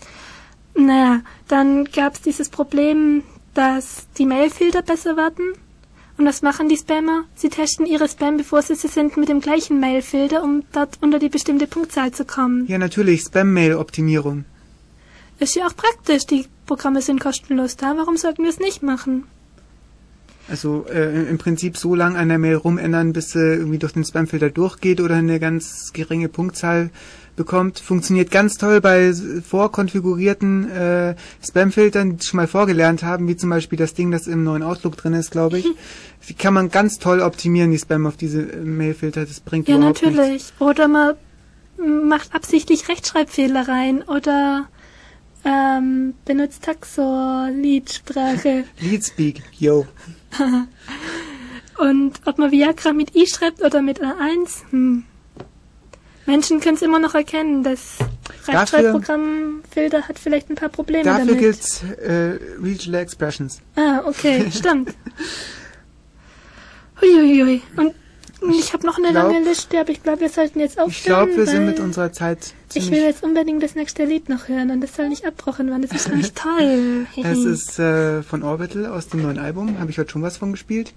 Naja, dann gab's dieses Problem, dass die Mailfilter besser werden. Und was machen die Spammer? Sie testen ihre Spam, bevor sie sie senden, mit dem gleichen Mailfilter, um dort unter die bestimmte Punktzahl zu kommen. Ja, natürlich, Spam-Mail-Optimierung. Ist ja auch praktisch, die Programme sind kostenlos da, warum sollten wir es nicht machen? Also äh, im Prinzip so lang an der Mail rumändern, bis sie irgendwie durch den Spamfilter durchgeht oder eine ganz geringe Punktzahl bekommt. Funktioniert ganz toll bei vorkonfigurierten äh, Spamfiltern, die schon mal vorgelernt haben, wie zum Beispiel das Ding, das im neuen Outlook drin ist, glaube ich. Die kann man ganz toll optimieren, die Spam auf diese äh, Mailfilter. Das bringt ja, überhaupt nichts. Ja, natürlich. Oder man macht absichtlich Rechtschreibfehler rein oder ähm, benutzt Taxo-Leadsprache. Leadspeak, yo. Und ob man Viagra mit I schreibt oder mit A eins, hm. Menschen können es immer noch erkennen. Das Rechtschreibprogrammfilter hat vielleicht ein paar Probleme dafür damit. Dafür gilt's äh, Regional Expressions. Ah, okay, stimmt. Huiuiui. Und ich habe noch eine glaub, lange Liste, aber ich glaube, wir sollten jetzt aufhören. Ich glaube, wir sind mit unserer Zeit Ich will jetzt unbedingt das nächste Lied noch hören und das soll nicht abbrochen werden. Das ist nämlich toll. Es ist äh, von Orbital aus dem neuen Album. Habe ich heute schon was von gespielt.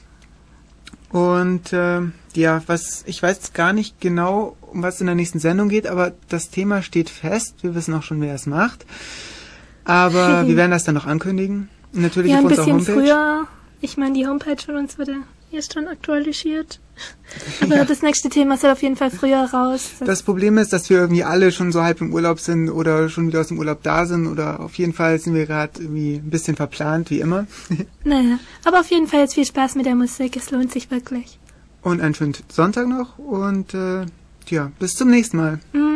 Und äh, ja, was ich weiß gar nicht genau, um was in der nächsten Sendung geht, aber das Thema steht fest. Wir wissen auch schon, wer es macht. Aber wir werden das dann noch ankündigen. Natürlich ja, auf ein unserer bisschen Homepage. Früher. Ich meine, die Homepage von uns wurde erst schon aktualisiert. Aber ja. Das nächste Thema soll auf jeden Fall früher raus. Das, das Problem ist, dass wir irgendwie alle schon so halb im Urlaub sind oder schon wieder aus dem Urlaub da sind oder auf jeden Fall sind wir gerade irgendwie ein bisschen verplant, wie immer. Naja, aber auf jeden Fall jetzt viel Spaß mit der Musik. Es lohnt sich wirklich. Und einen schönen Sonntag noch und äh, ja, bis zum nächsten Mal. Mm.